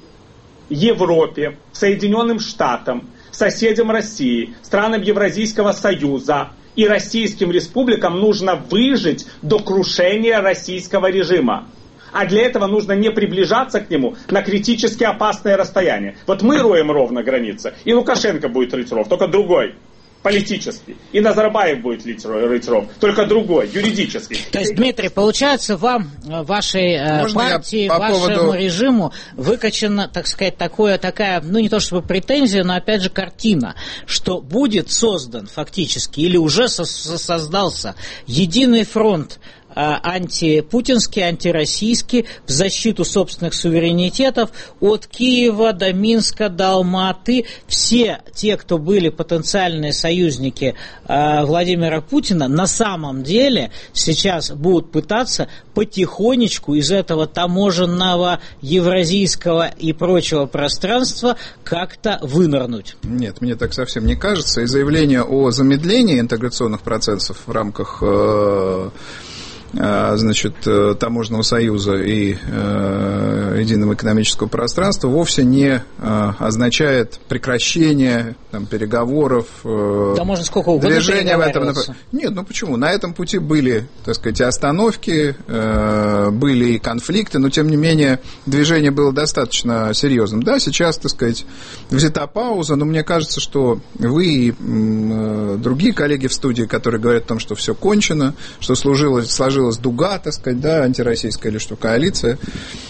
Европе, Соединенным Штатам, соседям России, странам Евразийского Союза и российским республикам нужно выжить до крушения российского режима. А для этого нужно не приближаться к нему на критически опасное расстояние. Вот мы роем ров на границе, и Лукашенко будет рыть ров, только другой. Политический. И Назарбаев будет рыть ров, только другой, юридический. То есть, Дмитрий, получается, вам, вашей Можно партии, по вашему поводу... режиму выкачана, так сказать, такое, такая, ну не то чтобы претензия, но опять же картина, что будет создан фактически, или уже со- создался единый фронт антипутинский, антироссийский, в защиту собственных суверенитетов, от Киева до Минска, до Алматы. Все те, кто были потенциальные союзники э, Владимира Путина, на самом деле сейчас будут пытаться потихонечку из этого таможенного, евразийского и прочего пространства как-то вынырнуть. Нет, мне так совсем не кажется. И заявление о замедлении интеграционных процессов в рамках э, значит, таможенного союза и э, единого экономического пространства вовсе не э, означает прекращение там, переговоров, э, да можно сколько угодно движения в этом направлении. Нет, ну почему? На этом пути были, так сказать, и остановки, э, были и конфликты, но тем не менее движение было достаточно серьезным. Да, сейчас, так сказать, взята пауза, но мне кажется, что вы и э, другие коллеги в студии, которые говорят о том, что все кончено, что служилось, сложилось дуга, так сказать, да, антироссийская или что, коалиция.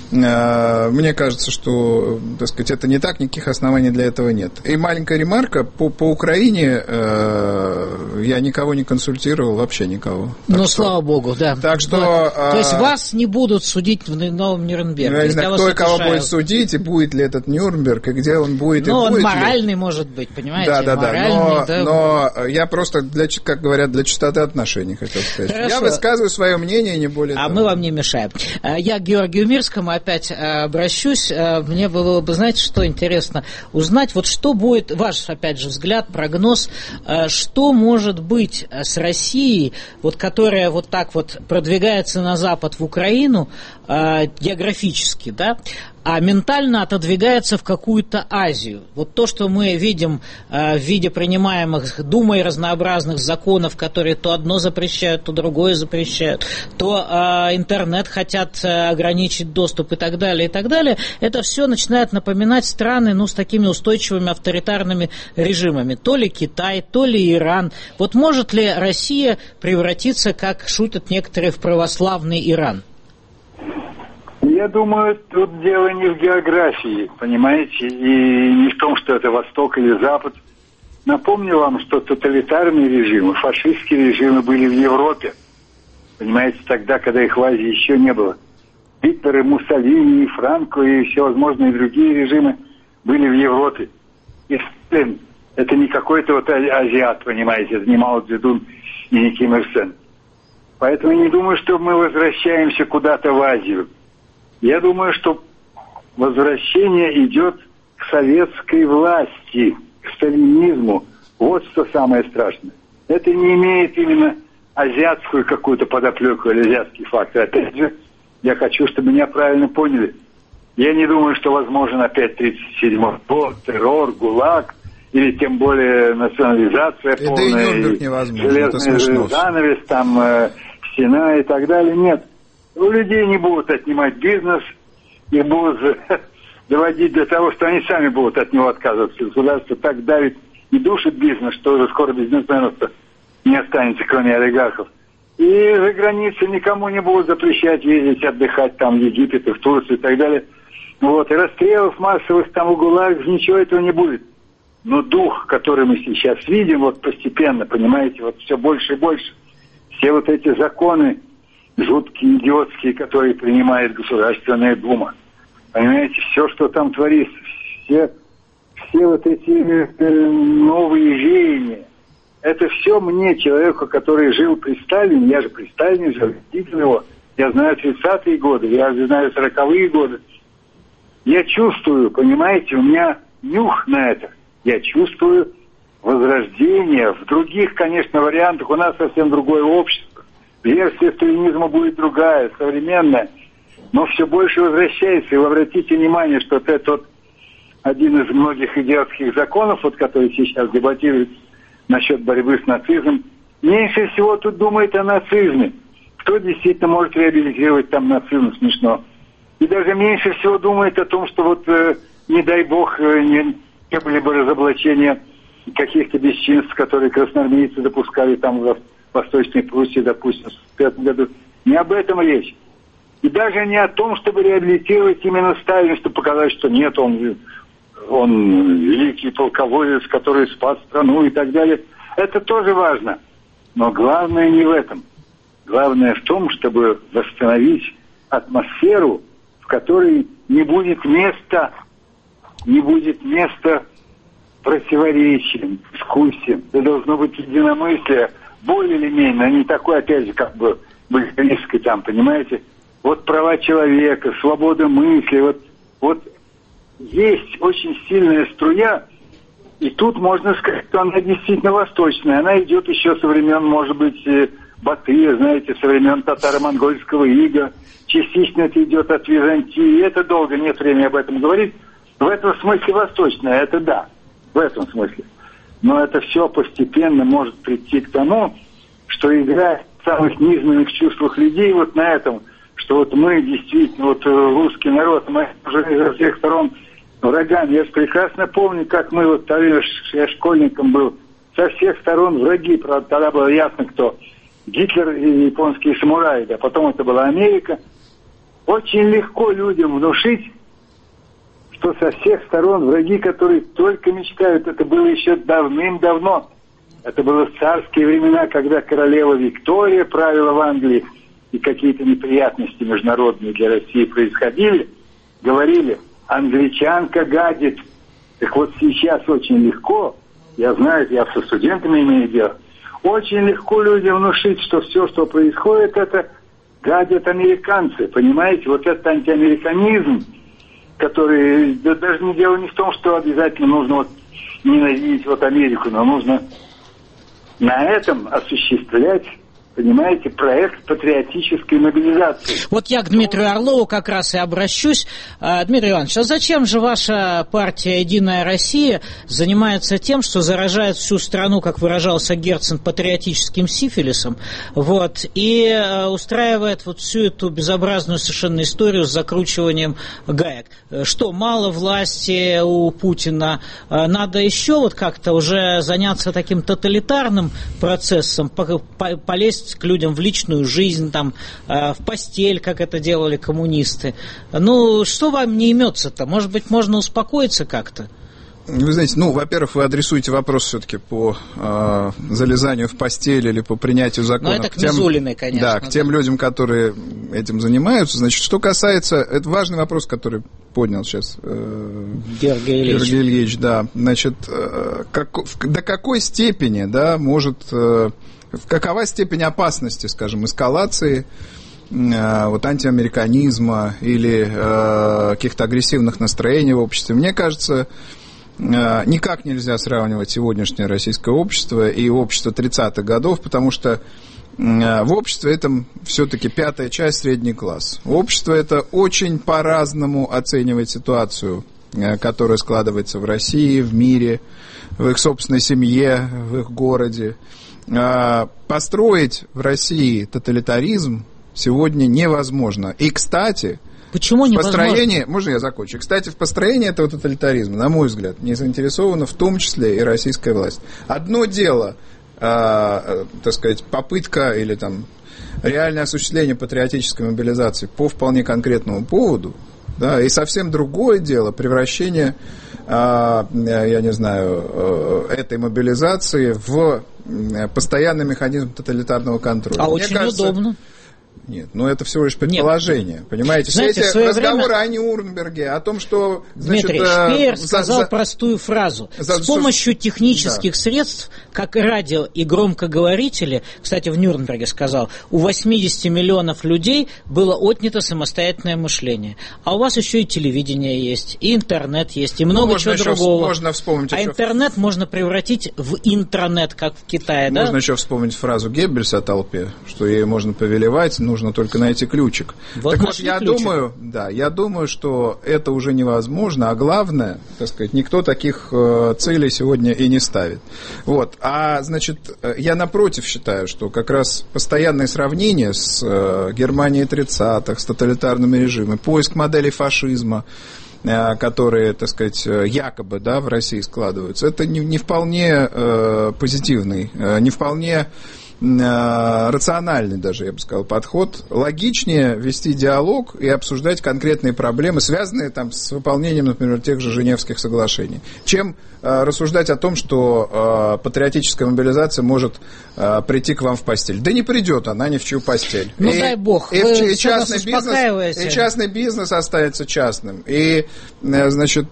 Мне кажется, что, так сказать, это не так, никаких оснований для этого нет. И маленькая ремарка, по, по Украине я никого не консультировал, вообще никого. Так ну, что, слава богу, да. Так что... Вот. То есть вас не будут судить в новом Нюрнберге? Я не знаю, кто и кого будет судить, и будет ли этот Нюрнберг, и где он будет, ну, и будет он моральный, ли. Может быть, понимаете? Да, да, да. Но, да. но я просто, для, как говорят, для чистоты отношений хотел сказать. Хорошо. Я высказываю свое мнение, не более А того. мы вам не мешаем. Я к Георгию Мирскому опять обращусь. Мне было бы, знаете, что интересно узнать, вот что будет, ваш, опять же, взгляд, прогноз, что может быть с Россией, вот, которая вот так вот продвигается на запад в Украину географически, да, а ментально отодвигается в какую-то Азию. Вот то, что мы видим в виде принимаемых Думой разнообразных законов, которые то одно запрещают, то другое запрещают, то интернет хотят ограничить доступ и так далее, и так далее, это все начинает напоминать страны, ну, с такими устойчивыми авторитарными режимами. То ли Китай, то ли Иран. Вот может ли Россия превратиться, как шутят некоторые, в православный Иран? Я думаю, тут дело не в географии, понимаете, и не в том, что это Восток или Запад. Напомню вам, что тоталитарные режимы, фашистские режимы были в Европе. Понимаете, тогда, когда их в Азии еще не было. Гитлер, и Муссолини, и Франко, и всевозможные другие режимы были в Европе. И Сталин — это не какой-то вот азиат, понимаете, это не Мао Цзэдун и не Ким Ир Сен. Поэтому я не думаю, что мы возвращаемся куда-то в Азию. Я думаю, что возвращение идет к советской власти, к сталинизму. Вот что самое страшное. Это не имеет именно азиатскую какую-то подоплеку или азиатский фактор. Опять же, я хочу, чтобы меня правильно поняли. Я не думаю, что возможен опять тридцать седьмой год, террор, ГУЛАГ, или тем более национализация это полная, и железный занавес, там, э, стена и так далее. Нет. У людей не будут отнимать бизнес, их будут доводить до того, что они сами будут от него отказываться. Государство так давит и душит бизнес, что уже скоро бизнесменов-то не останется, кроме олигархов. И за границей никому не будут запрещать ездить, отдыхать там в Египет, в Турцию и так далее. Вот. И расстрелов массовых там в ГУЛАГах, ничего этого не будет. Но дух, который мы сейчас видим, вот постепенно, понимаете, вот все больше и больше, все вот эти законы, жуткие, идиотские, которые принимает Государственная Дума. Понимаете, все, что там творится, все, все вот эти э, новые веяния, это все мне, человеку, который жил при Сталине, я же при Сталине жил, видел его, я знаю тридцатые годы, я знаю сороковые годы. Я чувствую, понимаете, у меня нюх на это. Я чувствую возрождение. В других, конечно, вариантах у нас совсем другое общество. Версия сталинизма будет другая, современная, но все больше возвращается. И вы обратите внимание, что это тот один из многих идиотских законов, вот, который сейчас дебатируют насчет борьбы с нацизмом, меньше всего тут думает о нацизме. Кто действительно может реабилитировать там нацизм, смешно. И даже меньше всего думает о том, что вот, э, не дай бог, э, не, не были бы разоблачения каких-то бесчинств, которые красноармейцы допускали там в Восточной Пруссии, допустим, в пятом году. Не об этом речь. И даже не о том, чтобы реабилитировать именно Сталина, чтобы показать, что нет, он, он великий полководец, который спас страну и так далее. Это тоже важно. Но главное не в этом. Главное в том, чтобы восстановить атмосферу, в которой не будет места, не будет места противоречиям, дискуссиям. Это должно быть единомыслие, более или менее, а не такое, опять же, как бы большевистское там, понимаете? Вот права человека, свобода мысли, вот, вот есть очень сильная струя, и тут можно сказать, что она действительно восточная. Она идет еще со времен, может быть, Батыя, знаете, со времен татаро-монгольского ига. Частично это идет от Византии. Это долго, нет времени об этом говорить. В этом смысле восточная, это да, в этом смысле. Но это все постепенно может прийти к тому, что игра в самых низменных чувствах людей вот на этом, что вот мы действительно, вот русский народ, мы уже изо всех сторон врагами. Я же прекрасно помню, как мы, вот тогда я школьником был, со всех сторон враги, правда, тогда было ясно, кто Гитлер и японские самураи, да, потом это была Америка. Очень легко людям внушить, что со всех сторон враги, которые только мечтают, это было еще давным-давно. Это было в царские времена, когда королева Виктория правила в Англии, и какие-то неприятности международные для России происходили, говорили, англичанка гадит. Так вот сейчас очень легко, я знаю, я со студентами имею дело, очень легко людям внушить, что все, что происходит, это гадят американцы, понимаете? Вот этот антиамериканизм, который, да, даже не дело не в том, что обязательно нужно вот ненавидеть вот Америку, но нужно на этом осуществлять понимаете, проект патриотической мобилизации. Вот я к Дмитрию Орлову как раз и обращусь. Дмитрий Иванович, а зачем же ваша партия «Единая Россия» занимается тем, что заражает всю страну, как выражался Герцен, патриотическим сифилисом, вот, и устраивает вот всю эту безобразную совершенно историю с закручиванием гаек? Что, мало власти у Путина? Надо еще вот как-то уже заняться таким тоталитарным процессом, полезть к людям в личную жизнь, там, э, в постель, как это делали коммунисты. Ну, что вам не имется-то? Может быть, можно успокоиться как-то? Вы знаете, ну, во-первых, вы адресуете вопрос все-таки по э, залезанию в постель или по принятию законов. Ну, это к Мизулиной, конечно. Да, к тем да. людям, которые этим занимаются. Значит, что касается... Это важный вопрос, который поднял сейчас э, Георгий Ильич. Георгий Ильич, да. Значит, э, как, до какой степени, да, может... Э, какова степень опасности, скажем, эскалации э, вот, антиамериканизма или э, каких-то агрессивных настроений в обществе? Мне кажется, э, никак нельзя сравнивать сегодняшнее российское общество и общество тридцатых годов, потому что э, в обществе этом все-таки пятая часть, средний класс. Общество это очень по-разному оценивает ситуацию, э, которая складывается в России, в мире, в их собственной семье, в их городе. Построить в России тоталитаризм сегодня невозможно. И, кстати, Почему в невозможно? построении, можно я закончу? Кстати, в построении этого тоталитаризма, на мой взгляд, не заинтересована в том числе и российская власть. Одно дело, э, так сказать, попытка или там реальное осуществление патриотической мобилизации по вполне конкретному поводу, да, и совсем другое дело превращение, э, я не знаю, э, этой мобилизации в постоянный механизм тоталитарного контроля. А Мне очень кажется, удобно. Нет, ну это всего лишь предположение. Нет. Понимаете, знаете, все эти разговоры время... о Нюрнберге, о том, что... Значит, Дмитрий Шпеер за, сказал за... простую фразу. За... С помощью технических да. средств, как радио и громкоговорители, кстати, в Нюрнберге сказал, у восемьдесят миллионов людей было отнято самостоятельное мышление. А у вас еще и телевидение есть, и интернет есть, и много ну, чего еще другого. Можно вспомнить а еще... интернет можно превратить в интранет, как в Китае, да? Можно еще вспомнить фразу Геббельса о толпе, что ей можно повелевать, нужно только найти ключик. Вот так вот, я ключик. думаю, да, я думаю, что это уже невозможно, а главное, так сказать, никто таких э, целей сегодня и не ставит. Вот, а значит, я напротив считаю, что как раз постоянное сравнение с э, Германией тридцатых, с тоталитарными режимами, поиск моделей фашизма, э, которые, так сказать, якобы, да, в России складываются, это не, не вполне э, позитивный, э, не вполне рациональный даже, я бы сказал, подход. Логичнее вести диалог и обсуждать конкретные проблемы, связанные там, с выполнением, например, тех же Женевских соглашений, чем э, рассуждать о том, что э, патриотическая мобилизация может э, прийти к вам в постель. Да не придет она ни в чью постель. Ну, и, дай бог, и, вы и, частный бизнес, и частный бизнес останется частным, и, э, значит,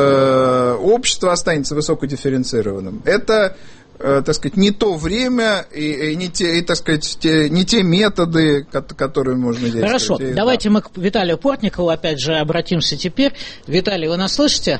э, общество останется высокодифференцированным. Это так сказать, не то время и, и, не, те, и так сказать, те, не те методы, которые можно действовать. Хорошо, и, давайте да. мы к Виталию Портникову опять же обратимся теперь. Виталий, вы нас слышите?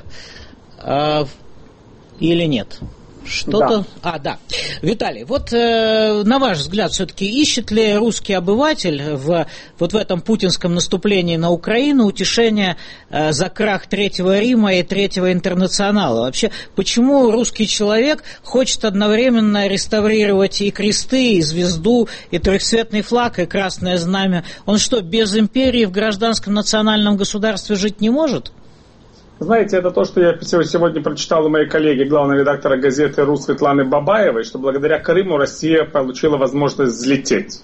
А, или нет? Что-то... Да. А, да. Виталий, вот э, на ваш взгляд, все-таки ищет ли русский обыватель в, вот в этом путинском наступлении на Украину утешение э, за крах Третьего Рима и Третьего Интернационала? Вообще, почему русский человек хочет одновременно реставрировать и кресты, и звезду, и трехцветный флаг, и красное знамя? Он что, без империи в гражданском национальном государстве жить не может? Знаете, это то, что я сегодня прочитал у моей коллеги, главного редактора газеты «РУ» Светланы Бабаевой, что благодаря Крыму Россия получила возможность взлететь.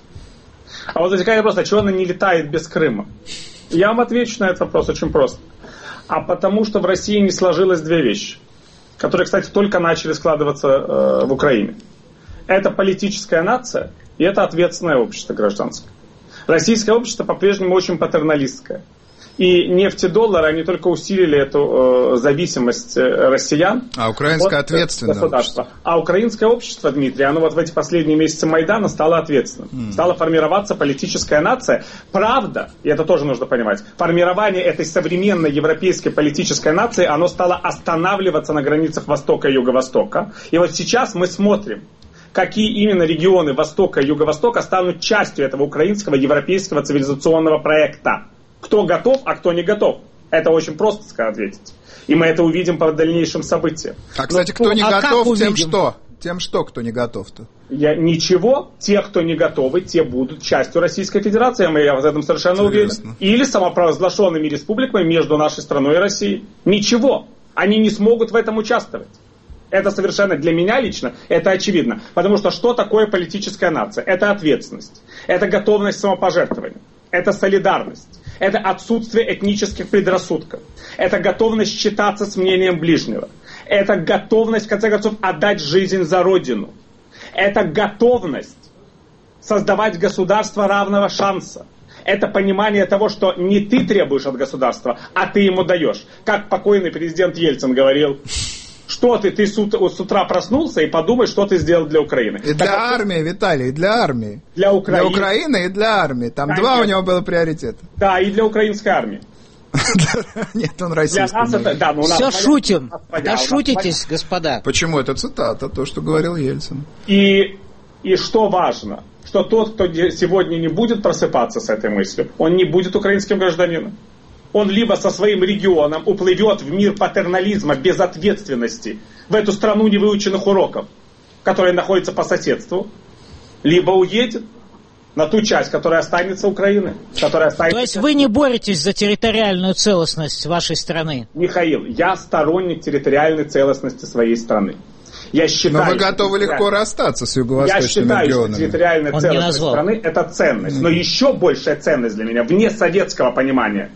А вот возникает вопрос, а чего она не летает без Крыма? Я вам отвечу на этот вопрос очень просто. А потому что в России не сложилось две вещи, которые, кстати, только начали складываться э, в Украине. Это политическая нация и это ответственное общество гражданское. Российское общество по-прежнему очень патерналистское. И нефть и доллар, они только усилили эту э, зависимость россиян а украинское от ответственное государства. Общество. А украинское общество, Дмитрий, оно вот в эти последние месяцы Майдана стало ответственным. Mm. Стала формироваться политическая нация. Правда, и это тоже нужно понимать, формирование этой современной европейской политической нации, оно стало останавливаться на границах Востока и Юго-Востока. И вот сейчас мы смотрим, какие именно регионы Востока и Юго-Востока станут частью этого украинского европейского цивилизационного проекта. Кто готов, а кто не готов. Это очень просто ответить. И мы это увидим по дальнейшим событиям. А, кстати, кто не а готов, тем что? Тем что, кто не готов-то? Я, ничего. Те, кто не готовы, те будут частью Российской Федерации. Я в этом совершенно уверен. Или самопровозглашенными республиками между нашей страной и Россией. Ничего. Они не смогут в этом участвовать. Это совершенно для меня лично, это очевидно. Потому что что такое политическая нация? Это ответственность. Это готовность к самопожертвованию. Это солидарность. Это отсутствие этнических предрассудков. Это готовность считаться с мнением ближнего. Это готовность, в конце концов, отдать жизнь за Родину. Это готовность создавать государство равного шанса. Это понимание того, что не ты требуешь от государства, а ты ему даешь. Как покойный президент Ельцин говорил, что ты, ты с утра проснулся и подумай, что ты сделал для Украины. И для так, армии, Виталий, и для армии. Для Украины. Для Украины и для армии. Там Конечно. Два у него было приоритета. Да, и для украинской армии. Нет, он российский. Да, ну, Все шутим. Да шутитесь, господа. Почему? Это цитата, то, что говорил Ельцин. И, и что важно, что тот, кто сегодня не будет просыпаться с этой мыслью, он не будет украинским гражданином. Он либо со своим регионом уплывет в мир патернализма, безответственности, в эту страну невыученных уроков, которая находится по соседству, либо уедет на ту часть, которая останется Украины. Которая останется... То есть вы не боретесь за территориальную целостность вашей страны? Михаил, я сторонник территориальной целостности своей страны. Я считаю, Но вы готовы легко расстаться с юго-восточными регионами. Я считаю, что территориальная Он целостность страны – это ценность. Mm. Но еще большая ценность для меня, вне советского понимания,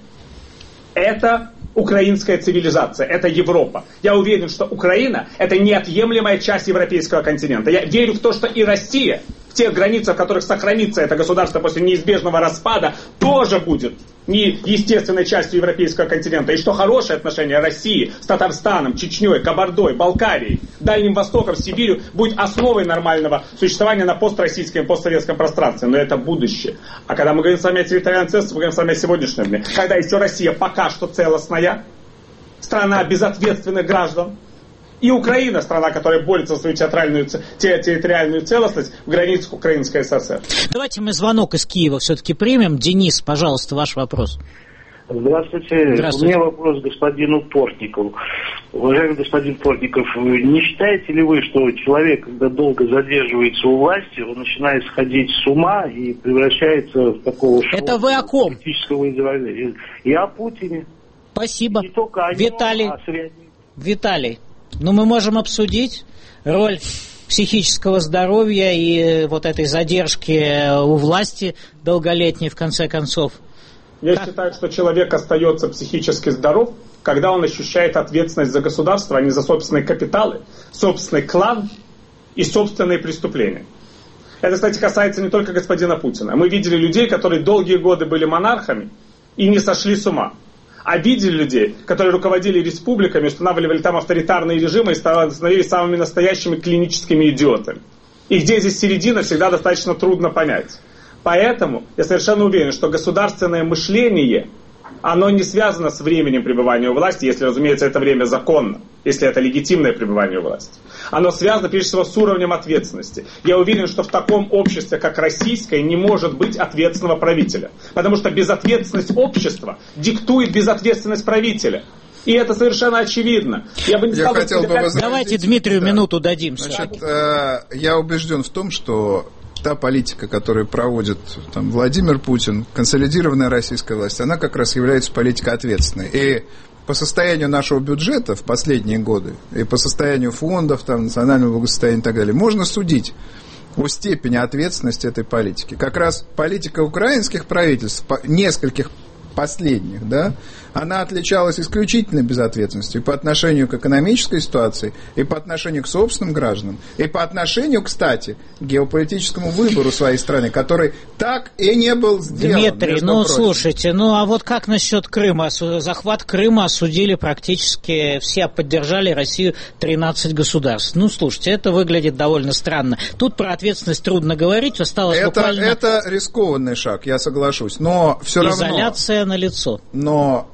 это украинская цивилизация, это Европа. Я уверен, что Украина – это неотъемлемая часть европейского континента. Я верю в то, что и Россия, в тех границах, в которых сохранится это государство после неизбежного распада, тоже будет не естественной частью европейского континента. И что хорошие отношения России с Татарстаном, Чечней, Кабардой, Балкарией, Дальним Востоком, Сибирью будет основой нормального существования на построссийском и постсоветском пространстве. Но это будущее. А когда мы говорим с вами о территориальной целостности, мы говорим с вами о сегодняшнем дне. Когда еще Россия пока что целостная, страна безответственных граждан, и Украина, страна, которая борется за свою театральную, территориальную целостность в границах Украинской ССР. Давайте мы звонок из Киева все-таки примем. Денис, пожалуйста, ваш вопрос. Здравствуйте. Здравствуйте. У меня вопрос к господину Портникову. Уважаемый господин Портников, не считаете ли вы, что человек, когда долго задерживается у власти, он начинает сходить с ума и превращается в такого Это вы о ком? Политического изображения? Я о Путине. Спасибо. Не только о нем, Виталий. а о Виталий. Но мы можем обсудить роль психического здоровья и вот этой задержки у власти долголетней, в конце концов. Я как? считаю, что человек остается психически здоров, когда он ощущает ответственность за государство, а не за собственные капиталы, собственный клан и собственные преступления. Это, кстати, касается не только господина Путина. Мы видели людей, которые долгие годы были монархами и не сошли с ума. А видели людей, которые руководили республиками, устанавливали там авторитарные режимы и становились самыми настоящими клиническими идиотами. И где здесь середина, всегда достаточно трудно понять. Поэтому я совершенно уверен, что государственное мышление, оно не связано с временем пребывания у власти, если, разумеется, это время законно, если это легитимное пребывание у власти. Оно связано, прежде всего, с уровнем ответственности. Я уверен, что в таком обществе, как российское, не может быть ответственного правителя. Потому что безответственность общества диктует безответственность правителя. И это совершенно очевидно. Я, бы не я хотел бы возразить. Давайте Дмитрию да. минуту дадим. Значит, э, я убежден в том, что та политика, которую проводит там, Владимир Путин, консолидированная российская власть, она как раз является политикой ответственной. И по состоянию нашего бюджета в последние годы, и по состоянию фондов, там, национального благосостояния и так далее, можно судить о степени ответственности этой политики. Как раз политика украинских правительств, нескольких последних, да, она отличалась исключительной безответственностью и по отношению к экономической ситуации, и по отношению к собственным гражданам, и по отношению, кстати, к геополитическому выбору своей страны, который так и не был сделан. Дмитрий, ну прочим. Слушайте, ну а вот как насчет Крыма? Захват Крыма осудили практически все, поддержали Россию тринадцать государств. Ну, слушайте, это выглядит довольно странно. Тут про ответственность трудно говорить, осталось это, буквально... Это рискованный шаг, я соглашусь, но все равно... Изоляция налицо. Но...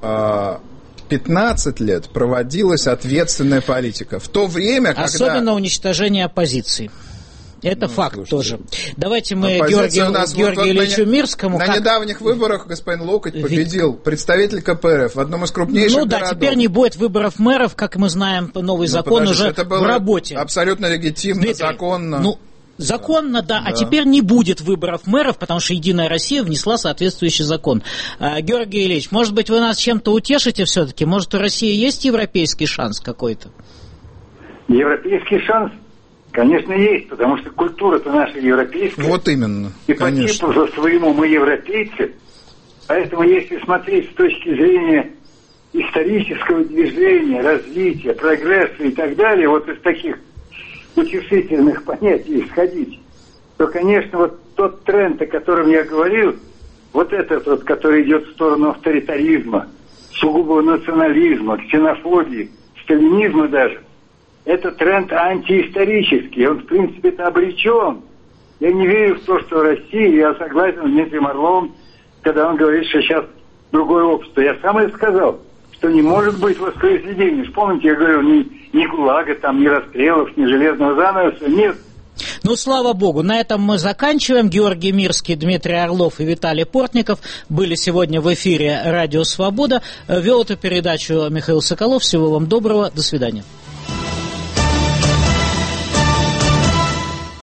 пятнадцать лет проводилась ответственная политика. В то время, когда... Особенно уничтожение оппозиции. Это ну, факт слушайте. тоже. Давайте мы Георгию, нас, Георгию вот, Ильичу вот Мирскому... На как... недавних выборах господин Локоть победил Ведь... представитель ка пэ эр эф в одном из крупнейших Ну да, городов. теперь не будет выборов мэров, как мы знаем, новый ну, закон подожди, уже это было в работе. Абсолютно легитимно, Дмитрий, законно. Ну, законно, да, да, а теперь не будет выборов мэров, потому что «Единая Россия» внесла соответствующий закон. А, Георгий Ильич, может быть, вы нас чем-то утешите все-таки? Может, у России есть европейский шанс какой-то? Европейский шанс? Конечно, есть, потому что культура-то наша европейская. Вот именно, и по типу своему мы европейцы. Поэтому, если смотреть с точки зрения исторического движения, развития, прогресса и так далее, вот из таких утешительных понятий исходить, то, конечно, вот тот тренд, о котором я говорил, вот этот вот, который идет в сторону авторитаризма, сугубого национализма, ксенофобии, сталинизма даже, это тренд антиисторический, он, в принципе, это обречен. Я не верю в то, что Россия, я согласен с Дмитрием Орловым, когда он говорит, что сейчас другое общество. Я сам и сказал, что не может быть воспроизведения. Помните, я говорил, ни, ни ГУЛАГа, там, ни расстрелов, ни железного занавеса, нет. Ну, слава богу, на этом мы заканчиваем. Георгий Мирский, Дмитрий Орлов и Виталий Портников были сегодня в эфире «Радио Свобода». Вел эту передачу Михаил Соколов. Всего вам доброго. До свидания.